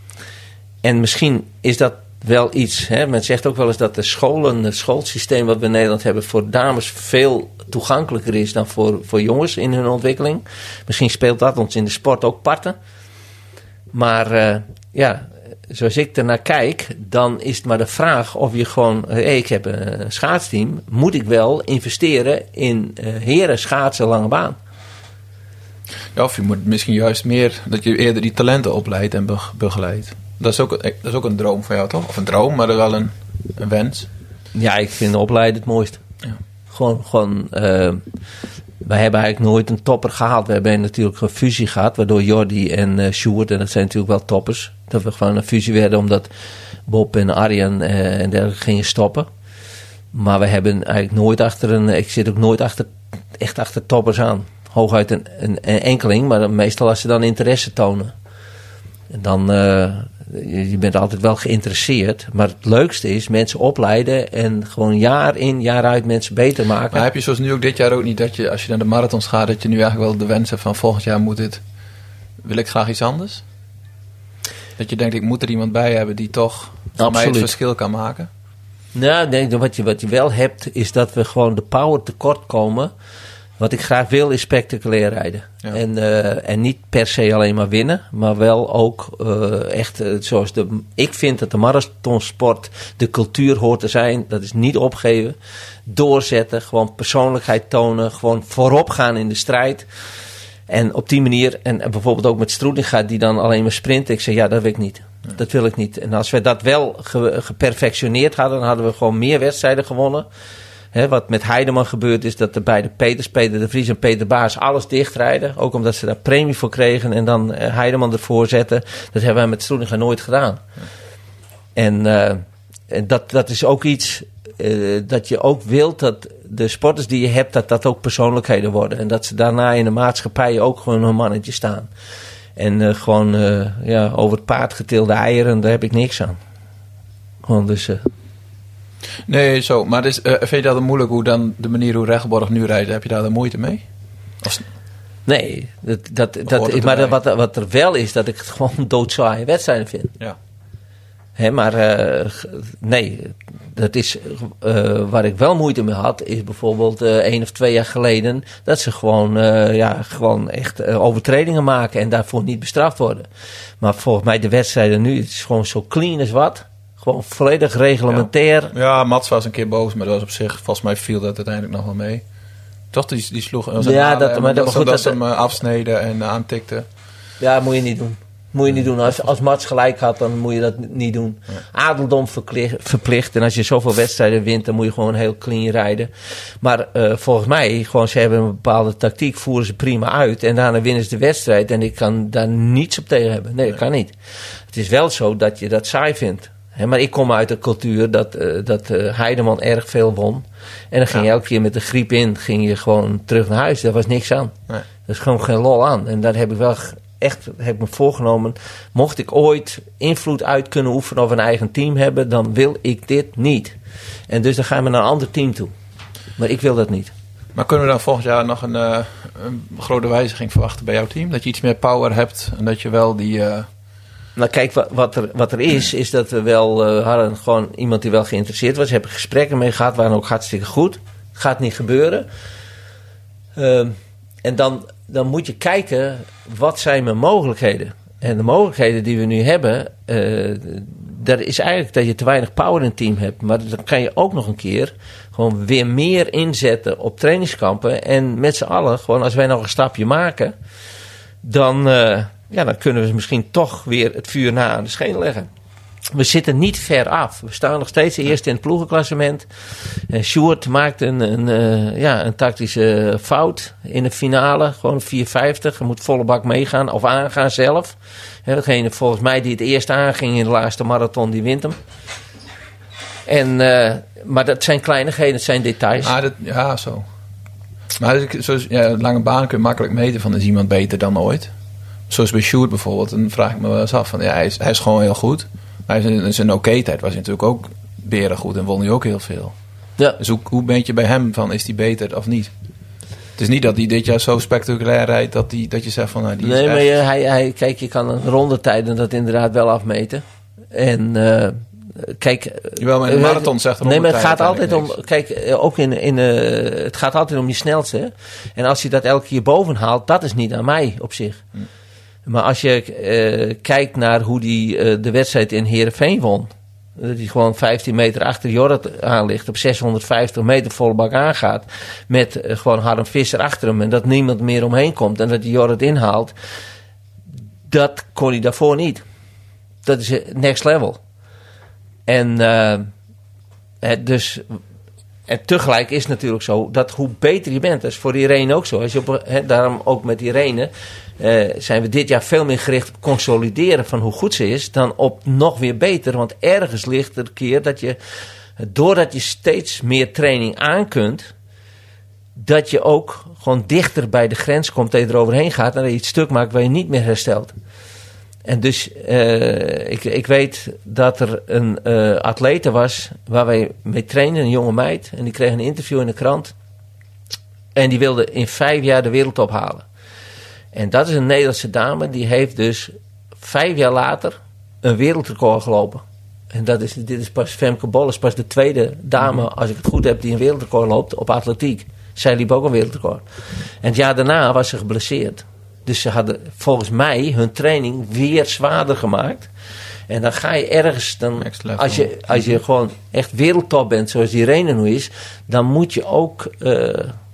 En misschien is dat wel iets. Hè? Men zegt ook wel eens dat de scholen, het schoolsysteem wat we in Nederland hebben voor dames veel toegankelijker is dan voor, voor jongens in hun ontwikkeling. Misschien speelt dat ons in de sport ook parten. Maar uh, ja... Zoals ik ernaar kijk, dan is het maar de vraag of je gewoon... Hey, ik heb een schaatsteam. Moet ik wel investeren in uh, heren schaatsen lange baan? Ja, of je moet misschien juist meer... dat je eerder die talenten opleidt en begeleidt. Dat is ook, dat is ook een droom van jou, toch? Of een droom, maar wel een, een wens. Ja, ik vind opleiden het mooist. Ja. Gewoon... gewoon uh, wij hebben eigenlijk nooit een topper gehaald. We hebben natuurlijk een fusie gehad, waardoor Jordi en uh, Sjoerd, en dat zijn natuurlijk wel toppers, dat we gewoon een fusie werden, omdat Bob en Arjan uh, en dergelijke gingen stoppen. Maar we hebben eigenlijk nooit achter een, ik zit ook nooit achter, echt achter toppers aan. Hooguit een, een, een enkeling, maar meestal als ze dan interesse tonen. En dan, uh, je bent altijd wel geïnteresseerd. Maar het leukste is mensen opleiden en gewoon jaar in, jaar uit mensen beter maken. Maar heb je zoals nu ook dit jaar ook niet dat je, als je naar de marathons gaat, dat je nu eigenlijk wel de wens hebt van volgend jaar moet dit, wil ik graag iets anders? Dat je denkt, ik moet er iemand bij hebben die toch voor mij het verschil kan maken? Nou, nee, wat je, wat je wel hebt, is dat we gewoon de power tekort komen. Wat ik graag wil is spectaculair rijden. Ja. En, uh, en niet per se alleen maar winnen. Maar wel ook uh, echt uh, zoals de... Ik vind dat de marathonsport de cultuur hoort te zijn. Dat is niet opgeven. Doorzetten. Gewoon persoonlijkheid tonen. Gewoon voorop gaan in de strijd. En op die manier... En, en bijvoorbeeld ook met Stroetinga die dan alleen maar sprinten. Ik zeg ja, dat wil ik niet. Ja. Dat wil ik niet. En als we dat wel ge, geperfectioneerd hadden... dan hadden we gewoon meer wedstrijden gewonnen... He, wat met Heideman gebeurd is dat de beide Peters, Peter de Vries en Peter Baars alles dichtrijden. Ook omdat ze daar premie voor kregen en dan uh, Heideman ervoor zetten. Dat hebben wij met Stroetinga nooit gedaan. Ja. En, uh, en dat, dat is ook iets uh, dat je ook wilt dat de sporters die je hebt, dat dat ook persoonlijkheden worden. En dat ze daarna in de maatschappij ook gewoon een mannetje staan. En uh, gewoon uh, ja, over het paard getilde eieren, daar heb ik niks aan. Gewoon dus... Uh, Nee, zo. Maar dus, uh, vind je dat dan moeilijk hoe dan de manier hoe Regenborg nu rijdt? Heb je daar dan moeite mee? Of... Nee, dat, dat, dat, maar dat, wat, wat er wel is, dat ik het gewoon doodzaaie wedstrijden vind. Ja. Hè, maar uh, nee, dat is uh, waar ik wel moeite mee had, is bijvoorbeeld uh, één of twee jaar geleden dat ze gewoon, uh, ja, gewoon echt uh, overtredingen maken en daarvoor niet bestraft worden. Maar volgens mij de wedstrijden nu, het is gewoon zo clean als wat. Gewoon volledig reglementair. Ja, ja, Mats was een keer boos, maar dat was op zich, volgens mij viel dat uiteindelijk nog wel mee. Toch, die, die sloeg. Ja, dat, maar dat, dat, dat, goed, dat dat ze hem afsneden en aantikten. Ja, moet je niet doen. Moet je niet doen. Als, als Mats gelijk had, dan moet je dat niet doen. Ja. Adeldom verplicht, verplicht. En als je zoveel wedstrijden wint, dan moet je gewoon heel clean rijden. Maar uh, volgens mij, gewoon, ze hebben een bepaalde tactiek, voeren ze prima uit. En daarna winnen ze de wedstrijd. En ik kan daar niets op tegen hebben. Nee, dat kan niet. Het is wel zo dat je dat saai vindt. He, maar ik kom uit de cultuur dat, uh, dat uh, Heideman erg veel won. En dan ging je elke keer met de griep in, ging je gewoon terug naar huis. Daar was niks aan. Nee. Er is gewoon geen lol aan. En daar heb ik wel echt heb ik me voorgenomen. Mocht ik ooit invloed uit kunnen oefenen of een eigen team hebben, dan wil ik dit niet. En dus dan gaan we naar een ander team toe. Maar ik wil dat niet. Maar kunnen we dan volgend jaar nog een, uh, een grote wijziging verwachten bij jouw team? Dat je iets meer power hebt en dat je wel die... Uh... Nou kijk, wat, wat, er, wat er is, is dat we wel uh, hadden gewoon iemand die wel geïnteresseerd was. Hebben gesprekken mee gehad, waren ook hartstikke goed. Gaat niet gebeuren. Uh, en dan, dan moet je kijken, wat zijn mijn mogelijkheden? En de mogelijkheden die we nu hebben, uh, dat is eigenlijk dat je te weinig power in het team hebt. Maar dan kan je ook nog een keer gewoon weer meer inzetten op trainingskampen. En met z'n allen, gewoon als wij nog een stapje maken, dan... Uh, Ja, dan kunnen we misschien toch weer het vuur na aan de schenen leggen. We zitten niet ver af. We staan nog steeds eerst in het ploegenklassement. Uh, Sjoerd maakt een, een, uh, ja, een tactische fout in de finale. Gewoon vier vijftig. Hij moet volle bak meegaan of aangaan zelf. Ja, degene volgens mij die het eerst aanging in de laatste marathon, die wint hem. En, uh, maar dat zijn kleinigheden, dat zijn details. Ah, dat, ja, zo. Maar zoals, ja, lange baan kun je makkelijk meten van is iemand beter dan ooit. Zoals bij Sjoerd bijvoorbeeld, dan vraag ik me wel eens af van ja, hij is, hij is gewoon heel goed. Maar in zijn oké-tijd was hij natuurlijk ook beren goed en won hij ook heel veel. Ja. Dus hoe, hoe ben je bij hem van, is hij beter of niet? Het is niet dat hij dit jaar zo spectaculair rijdt dat, die, dat je zegt van... Nou, die nee, is maar echt... je, hij, hij, kijk, je kan een rondetijden dat inderdaad wel afmeten. En uh, kijk... Jawel, maar in de marathon zegt Nee, maar het gaat altijd niks. om... Kijk, ook in... in uh, het gaat altijd om je snelste. En als je dat elke keer boven haalt, dat is niet aan mij op zich. Hm. Maar als je uh, kijkt naar hoe die uh, de wedstrijd in Heerenveen won. Dat hij gewoon vijftien meter achter Jorrit aan ligt. Op zeshonderdvijftig meter volle bak aangaat. Met uh, gewoon Harm Visser achter hem. En dat niemand meer omheen komt. En dat hij Jorrit inhaalt. Dat kon hij daarvoor niet. Dat is next level. En uh, het dus... En tegelijk is het natuurlijk zo dat hoe beter je bent, dat is voor Irene ook zo. Als je op, he, daarom ook met Irene uh, zijn we dit jaar veel meer gericht op consolideren van hoe goed ze is, dan op nog weer beter. Want ergens ligt er een keer dat je, doordat je steeds meer training aan kunt, dat je ook gewoon dichter bij de grens komt, dat je eroverheen gaat en dat je iets stuk maakt waar je niet meer herstelt. En dus uh, ik, ik weet dat er een uh, atlete was waar wij mee trainen, een jonge meid. En die kreeg een interview in de krant. En die wilde in vijf jaar de wereldtop halen. En dat is een Nederlandse dame, die heeft dus vijf jaar later een wereldrecord gelopen. En dat is, dit is pas Femke Bol, is pas de tweede dame, als ik het goed heb, die een wereldrecord loopt op atletiek. Zij liep ook een wereldrecord. En het jaar daarna was ze geblesseerd. Dus ze hadden volgens mij hun training weer zwaarder gemaakt. En dan ga je ergens... Dan, als, je, als je gewoon echt wereldtop bent, zoals Irene nu is, dan moet je ook uh,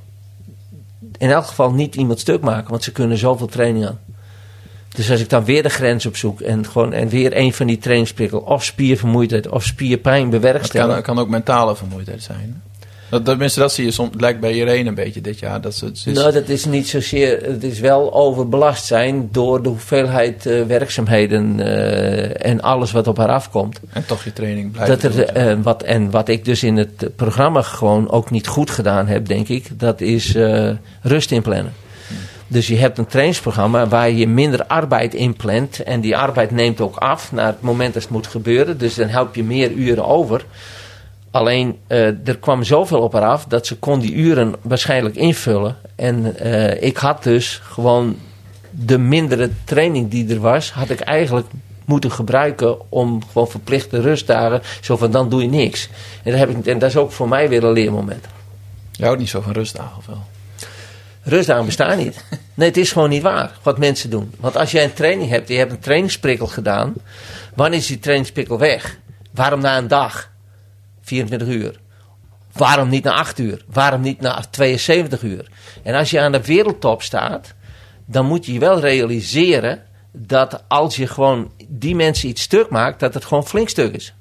in elk geval niet iemand stuk maken. Want ze kunnen zoveel training aan. Dus als ik dan weer de grens opzoek en, gewoon, en weer een van die trainingsprikkels, of spiervermoeidheid of spierpijn bewerkstelligen. Het kan, kan ook mentale vermoeidheid zijn. Dat, tenminste, dat zie je soms, lijkt bij Irene een beetje dit jaar. Dat ze, het is... Nou, dat is niet zozeer. Het is wel overbelast zijn door de hoeveelheid uh, werkzaamheden uh, en alles wat op haar afkomt. En toch je training blijft. Dat er, uh, wat, en wat ik dus in het programma gewoon ook niet goed gedaan heb, denk ik, dat is uh, rust inplannen. Hmm. Dus je hebt een trainingsprogramma waar je minder arbeid inplant. En die arbeid neemt ook af naar het moment dat het moet gebeuren. Dus dan help je meer uren over. Alleen, uh, er kwam zoveel op haar af dat ze kon die uren waarschijnlijk invullen. En uh, ik had dus gewoon de mindere training die er was, had ik eigenlijk moeten gebruiken om gewoon verplichte rustdagen. Zo van, dan doe je niks. En dat, heb ik, en dat is ook voor mij weer een leermoment. Je houdt niet zo van rustdagen of wel? Rustdagen bestaan niet. Nee, het is gewoon niet waar wat mensen doen. Want als jij een training hebt, je hebt een trainingsprikkel gedaan. Wanneer is die trainingsprikkel weg? Waarom na een dag? vierentwintig uur. Waarom niet na acht uur? Waarom niet na tweeënzeventig uur? En als je aan de wereldtop staat, dan moet je je wel realiseren dat als je gewoon die mensen iets stuk maakt, dat het gewoon flink stuk is.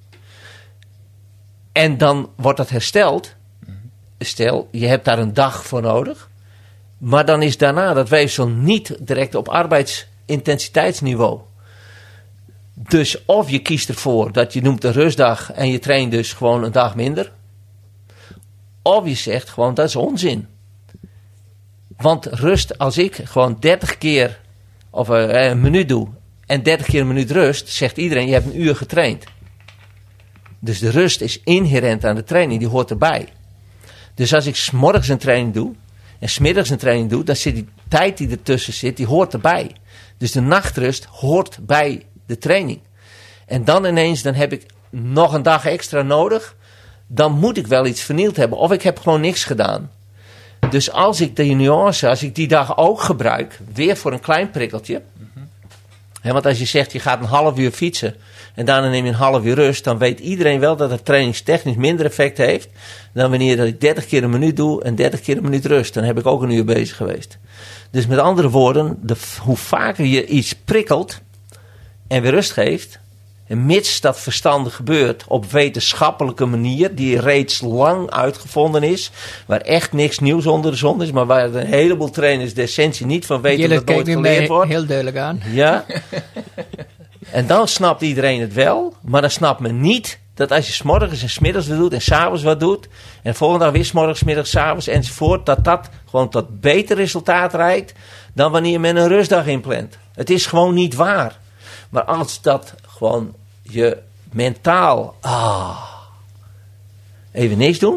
En dan wordt dat hersteld. Stel, je hebt daar een dag voor nodig. Maar dan is daarna dat weefsel niet direct op arbeidsintensiteitsniveau. Dus of je kiest ervoor dat je noemt een rustdag en je traint dus gewoon een dag minder. Of je zegt gewoon dat is onzin. Want rust, als ik gewoon dertig keer of uh, een minuut doe en dertig keer een minuut rust, zegt iedereen je hebt een uur getraind. Dus de rust is inherent aan de training, die hoort erbij. Dus als ik 's morgens een training doe en 's middags een training doe, dan zit die tijd die ertussen zit, die hoort erbij. Dus de nachtrust hoort bij de training. En dan ineens, dan heb ik nog een dag extra nodig. Dan moet ik wel iets vernield hebben. Of ik heb gewoon niks gedaan. Dus als ik de nuance, als ik die dag ook gebruik, weer voor een klein prikkeltje. Mm-hmm. He, want als je zegt, je gaat een half uur fietsen en daarna neem je een half uur rust, dan weet iedereen wel dat het trainingstechnisch minder effect heeft dan wanneer dat ik dertig keer een minuut doe en dertig keer een minuut rust. Dan heb ik ook een uur bezig geweest. Dus met andere woorden, de, hoe vaker je iets prikkelt en weer rust geeft, en mits dat verstandig gebeurt op wetenschappelijke manier, die reeds lang uitgevonden is, waar echt niks nieuws onder de zon is, maar waar een heleboel trainers de essentie niet van weten dat het nooit geleerd wordt. Heel duidelijk aan. Ja. En dan snapt iedereen het wel, maar dan snapt men niet dat als je 's morgens en 's middags wat doet en 's avonds wat doet, en de volgende dag weer 's morgens, 's middags, 's avonds enzovoort, dat dat gewoon tot beter resultaat rijdt dan wanneer men een rustdag inplant. Het is gewoon niet waar. Maar als dat gewoon je mentaal ah, even niks doen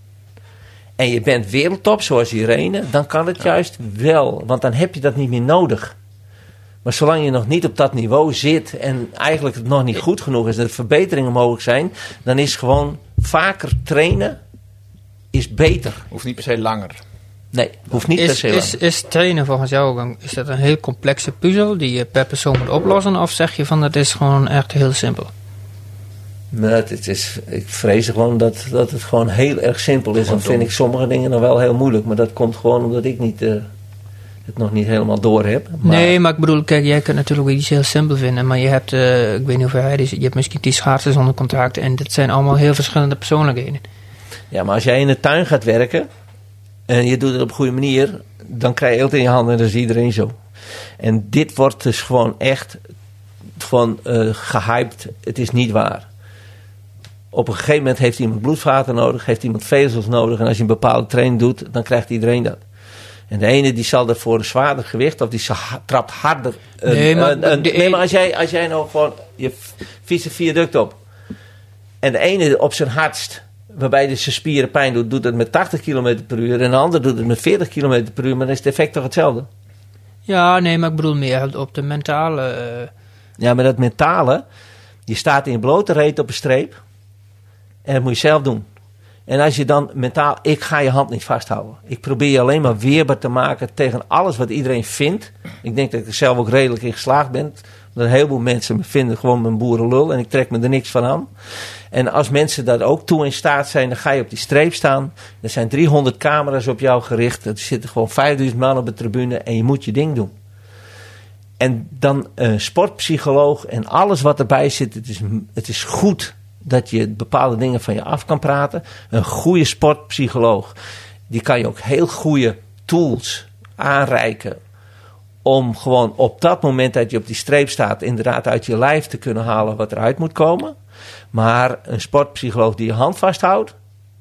en je bent wereldtop zoals Irene, dan kan het juist wel, want dan heb je dat niet meer nodig. Maar zolang je nog niet op dat niveau zit en eigenlijk het nog niet goed genoeg is en er verbeteringen mogelijk zijn, dan is gewoon vaker trainen is beter. Hoeft niet per se langer. Nee, hoeft niet is, per se is, langer. is trainen volgens jou een, is dat een heel complexe puzzel die je per persoon moet oplossen? Of zeg je van dat is gewoon echt heel simpel? Maar het is, ik vrees gewoon dat, dat het gewoon heel erg simpel is. Dan vind ik sommige dingen dan wel heel moeilijk. Maar dat komt gewoon omdat ik niet, uh, het nog niet helemaal door heb. Maar nee, maar ik bedoel, kijk, jij kunt natuurlijk wel iets heel simpel vinden. Maar je hebt, uh, ik weet niet hoeveel hij is, je hebt misschien die schaatsers onder contract. En dat zijn allemaal heel verschillende persoonlijkheden. Ja, maar als jij in de tuin gaat werken en je doet het op een goede manier, dan krijg je het in je handen en dat is iedereen zo. En dit wordt dus gewoon echt gewoon uh, gehyped. Het is niet waar. Op een gegeven moment heeft iemand bloedvaten nodig, heeft iemand vezels nodig. En als je een bepaalde training doet, dan krijgt iedereen dat. En de ene die zal er voor een zwaarder gewicht, of die trapt harder. Een, nee, maar, een, een, de, nee, maar als jij, als jij nou gewoon, je fietst een viaduct op. En de ene op zijn hardst, waarbij de zijn spieren pijn doet, doet het met tachtig kilometer per uur. En de ander doet het met veertig kilometer per uur. Maar dan is het effect toch hetzelfde? Ja, nee, maar ik bedoel meer op de mentale. Uh... Ja, maar dat mentale, je staat in je blote reet op een streep. En dat moet je zelf doen. En als je dan mentaal, ik ga je hand niet vasthouden. Ik probeer je alleen maar weerbaar te maken tegen alles wat iedereen vindt. Ik denk dat ik er zelf ook redelijk in geslaagd ben. Dat een heleboel mensen me vinden gewoon mijn boerenlul. En ik trek me er niks van aan. En als mensen daar ook toe in staat zijn, dan ga je op die streep staan. Er zijn driehonderd camera's op jou gericht. Er zitten gewoon vijfduizend man op de tribune. En je moet je ding doen. En dan een sportpsycholoog en alles wat erbij zit. Het is, het is goed dat je bepaalde dingen van je af kan praten. Een goede sportpsycholoog, die kan je ook heel goede tools aanreiken om gewoon op dat moment dat je op die streep staat inderdaad uit je lijf te kunnen halen wat eruit moet komen. Maar een sportpsycholoog die je hand vasthoudt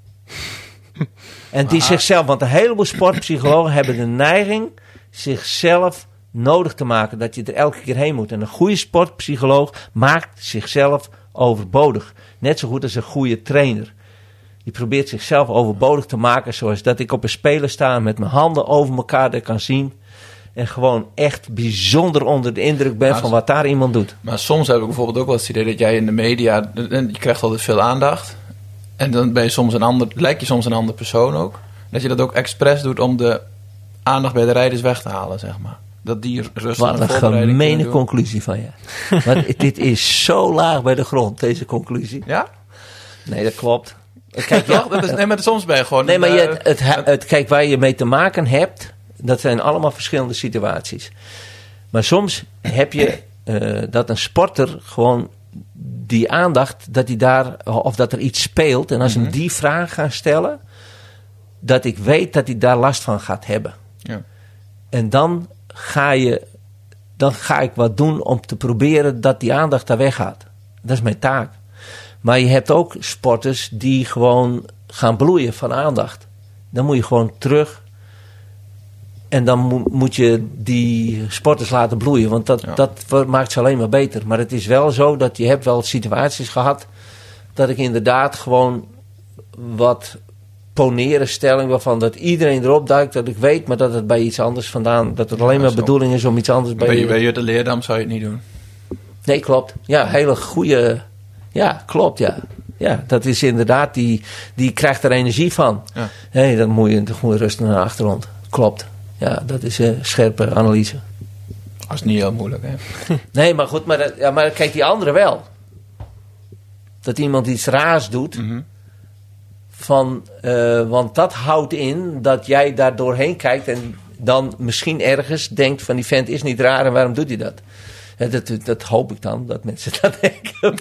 en die zichzelf, want een heleboel sportpsychologen hebben de neiging zichzelf nodig te maken, dat je er elke keer heen moet. En een goede sportpsycholoog maakt zichzelf overbodig. Net zo goed als een goede trainer. Die probeert zichzelf overbodig te maken, zoals dat ik op een speler sta met mijn handen over elkaar dat kan zien. En gewoon echt bijzonder onder de indruk ben maar van wat daar iemand doet. Maar soms heb ik bijvoorbeeld ook wel het idee dat jij in de media, je krijgt altijd veel aandacht. En dan ben je soms een ander, lijk je soms een andere persoon ook. Dat je dat ook expres doet om de aandacht bij de rijders weg te halen, zeg maar. Dat die rustig Wat een gemene conclusie van je. Want dit is zo laag bij de grond, deze conclusie. Ja? Nee, dat klopt. Kijk, ja, dat is, nee, maar soms ben je gewoon... Nee, maar je, het, het, het, kijk, waar je mee te maken hebt, dat zijn allemaal verschillende situaties. Maar soms heb je uh, dat een sporter gewoon die aandacht, dat hij daar, of dat er iets speelt. En als mm-hmm. hem die vraag gaan stellen, dat ik weet dat hij daar last van gaat hebben. Ja. En dan ga je, dan ga ik wat doen om te proberen dat die aandacht daar weggaat. Dat is mijn taak. Maar je hebt ook sporters die gewoon gaan bloeien van aandacht. Dan moet je gewoon terug. En dan mo- moet je die sporters laten bloeien. Want dat, ja. dat maakt ze alleen maar beter. Maar het is wel zo dat je hebt wel situaties gehad dat ik inderdaad gewoon wat poneren stelling waarvan dat iedereen erop duikt, dat ik weet, maar dat het bij iets anders vandaan, dat het alleen maar bedoeling is om iets anders bij je. Bij Jutte Leerdam zou je het niet doen. Nee, klopt. Ja, hele goede. Ja, klopt, ja. Ja, dat is inderdaad, die, die krijgt er energie van. Ja. Hey, dan moet je, dan moet je rustig naar de achtergrond. Klopt. Ja, dat is een scherpe analyse. Dat is niet heel moeilijk, hè? Nee, maar goed, maar, dat, ja, maar kijk, die andere wel. Dat iemand iets raars doet. Mm-hmm. Van, uh, want dat houdt in dat jij daar doorheen kijkt en dan misschien ergens denkt van die vent is niet raar en waarom doet hij dat? Ja, dat, dat hoop ik dan, dat mensen dat denken.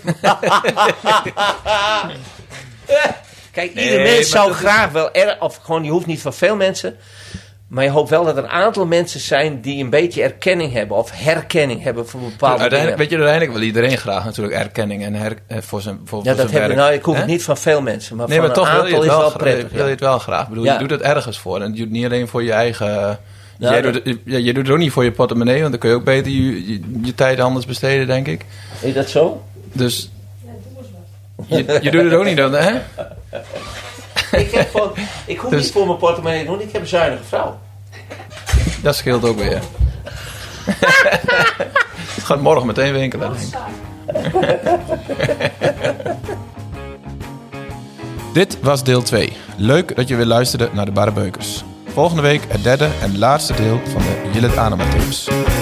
Kijk, nee, ieder mens zou graag is... wel, er, of gewoon, je hoeft niet van veel mensen, maar je hoopt wel dat er een aantal mensen zijn die een beetje erkenning hebben of herkenning hebben voor bepaalde uiteindelijk, dingen. weet je, uiteindelijk wil iedereen graag natuurlijk erkenning en her, voor zijn voor, ja, voor dat zijn heb werk. Je, nou, ik hoef He? het niet van veel mensen, maar nee, van maar een toch aantal wil je het is wel, wel prettig. wil je het wel graag. Ik bedoel, ja. je doet het ergens voor en je doet het niet alleen voor je eigen. Ja, jij dat... doet het, ja, je doet het ook niet voor je portemonnee, want dan kun je ook beter je, je, je tijd anders besteden, denk ik. Is dat zo? Dus je, je doet het ook niet dan, hè? ik, heb gewoon, ik hoef dus, niet voor mijn portemonnee te doen, ik heb een zuinige vrouw. Dat scheelt ook weer. Het gaat morgen meteen winkelen, denk ik. Dit was deel twee. Leuk dat je weer luisterde naar de Barre Beukers. Volgende week het derde en laatste deel van de Jillet Anema Tips.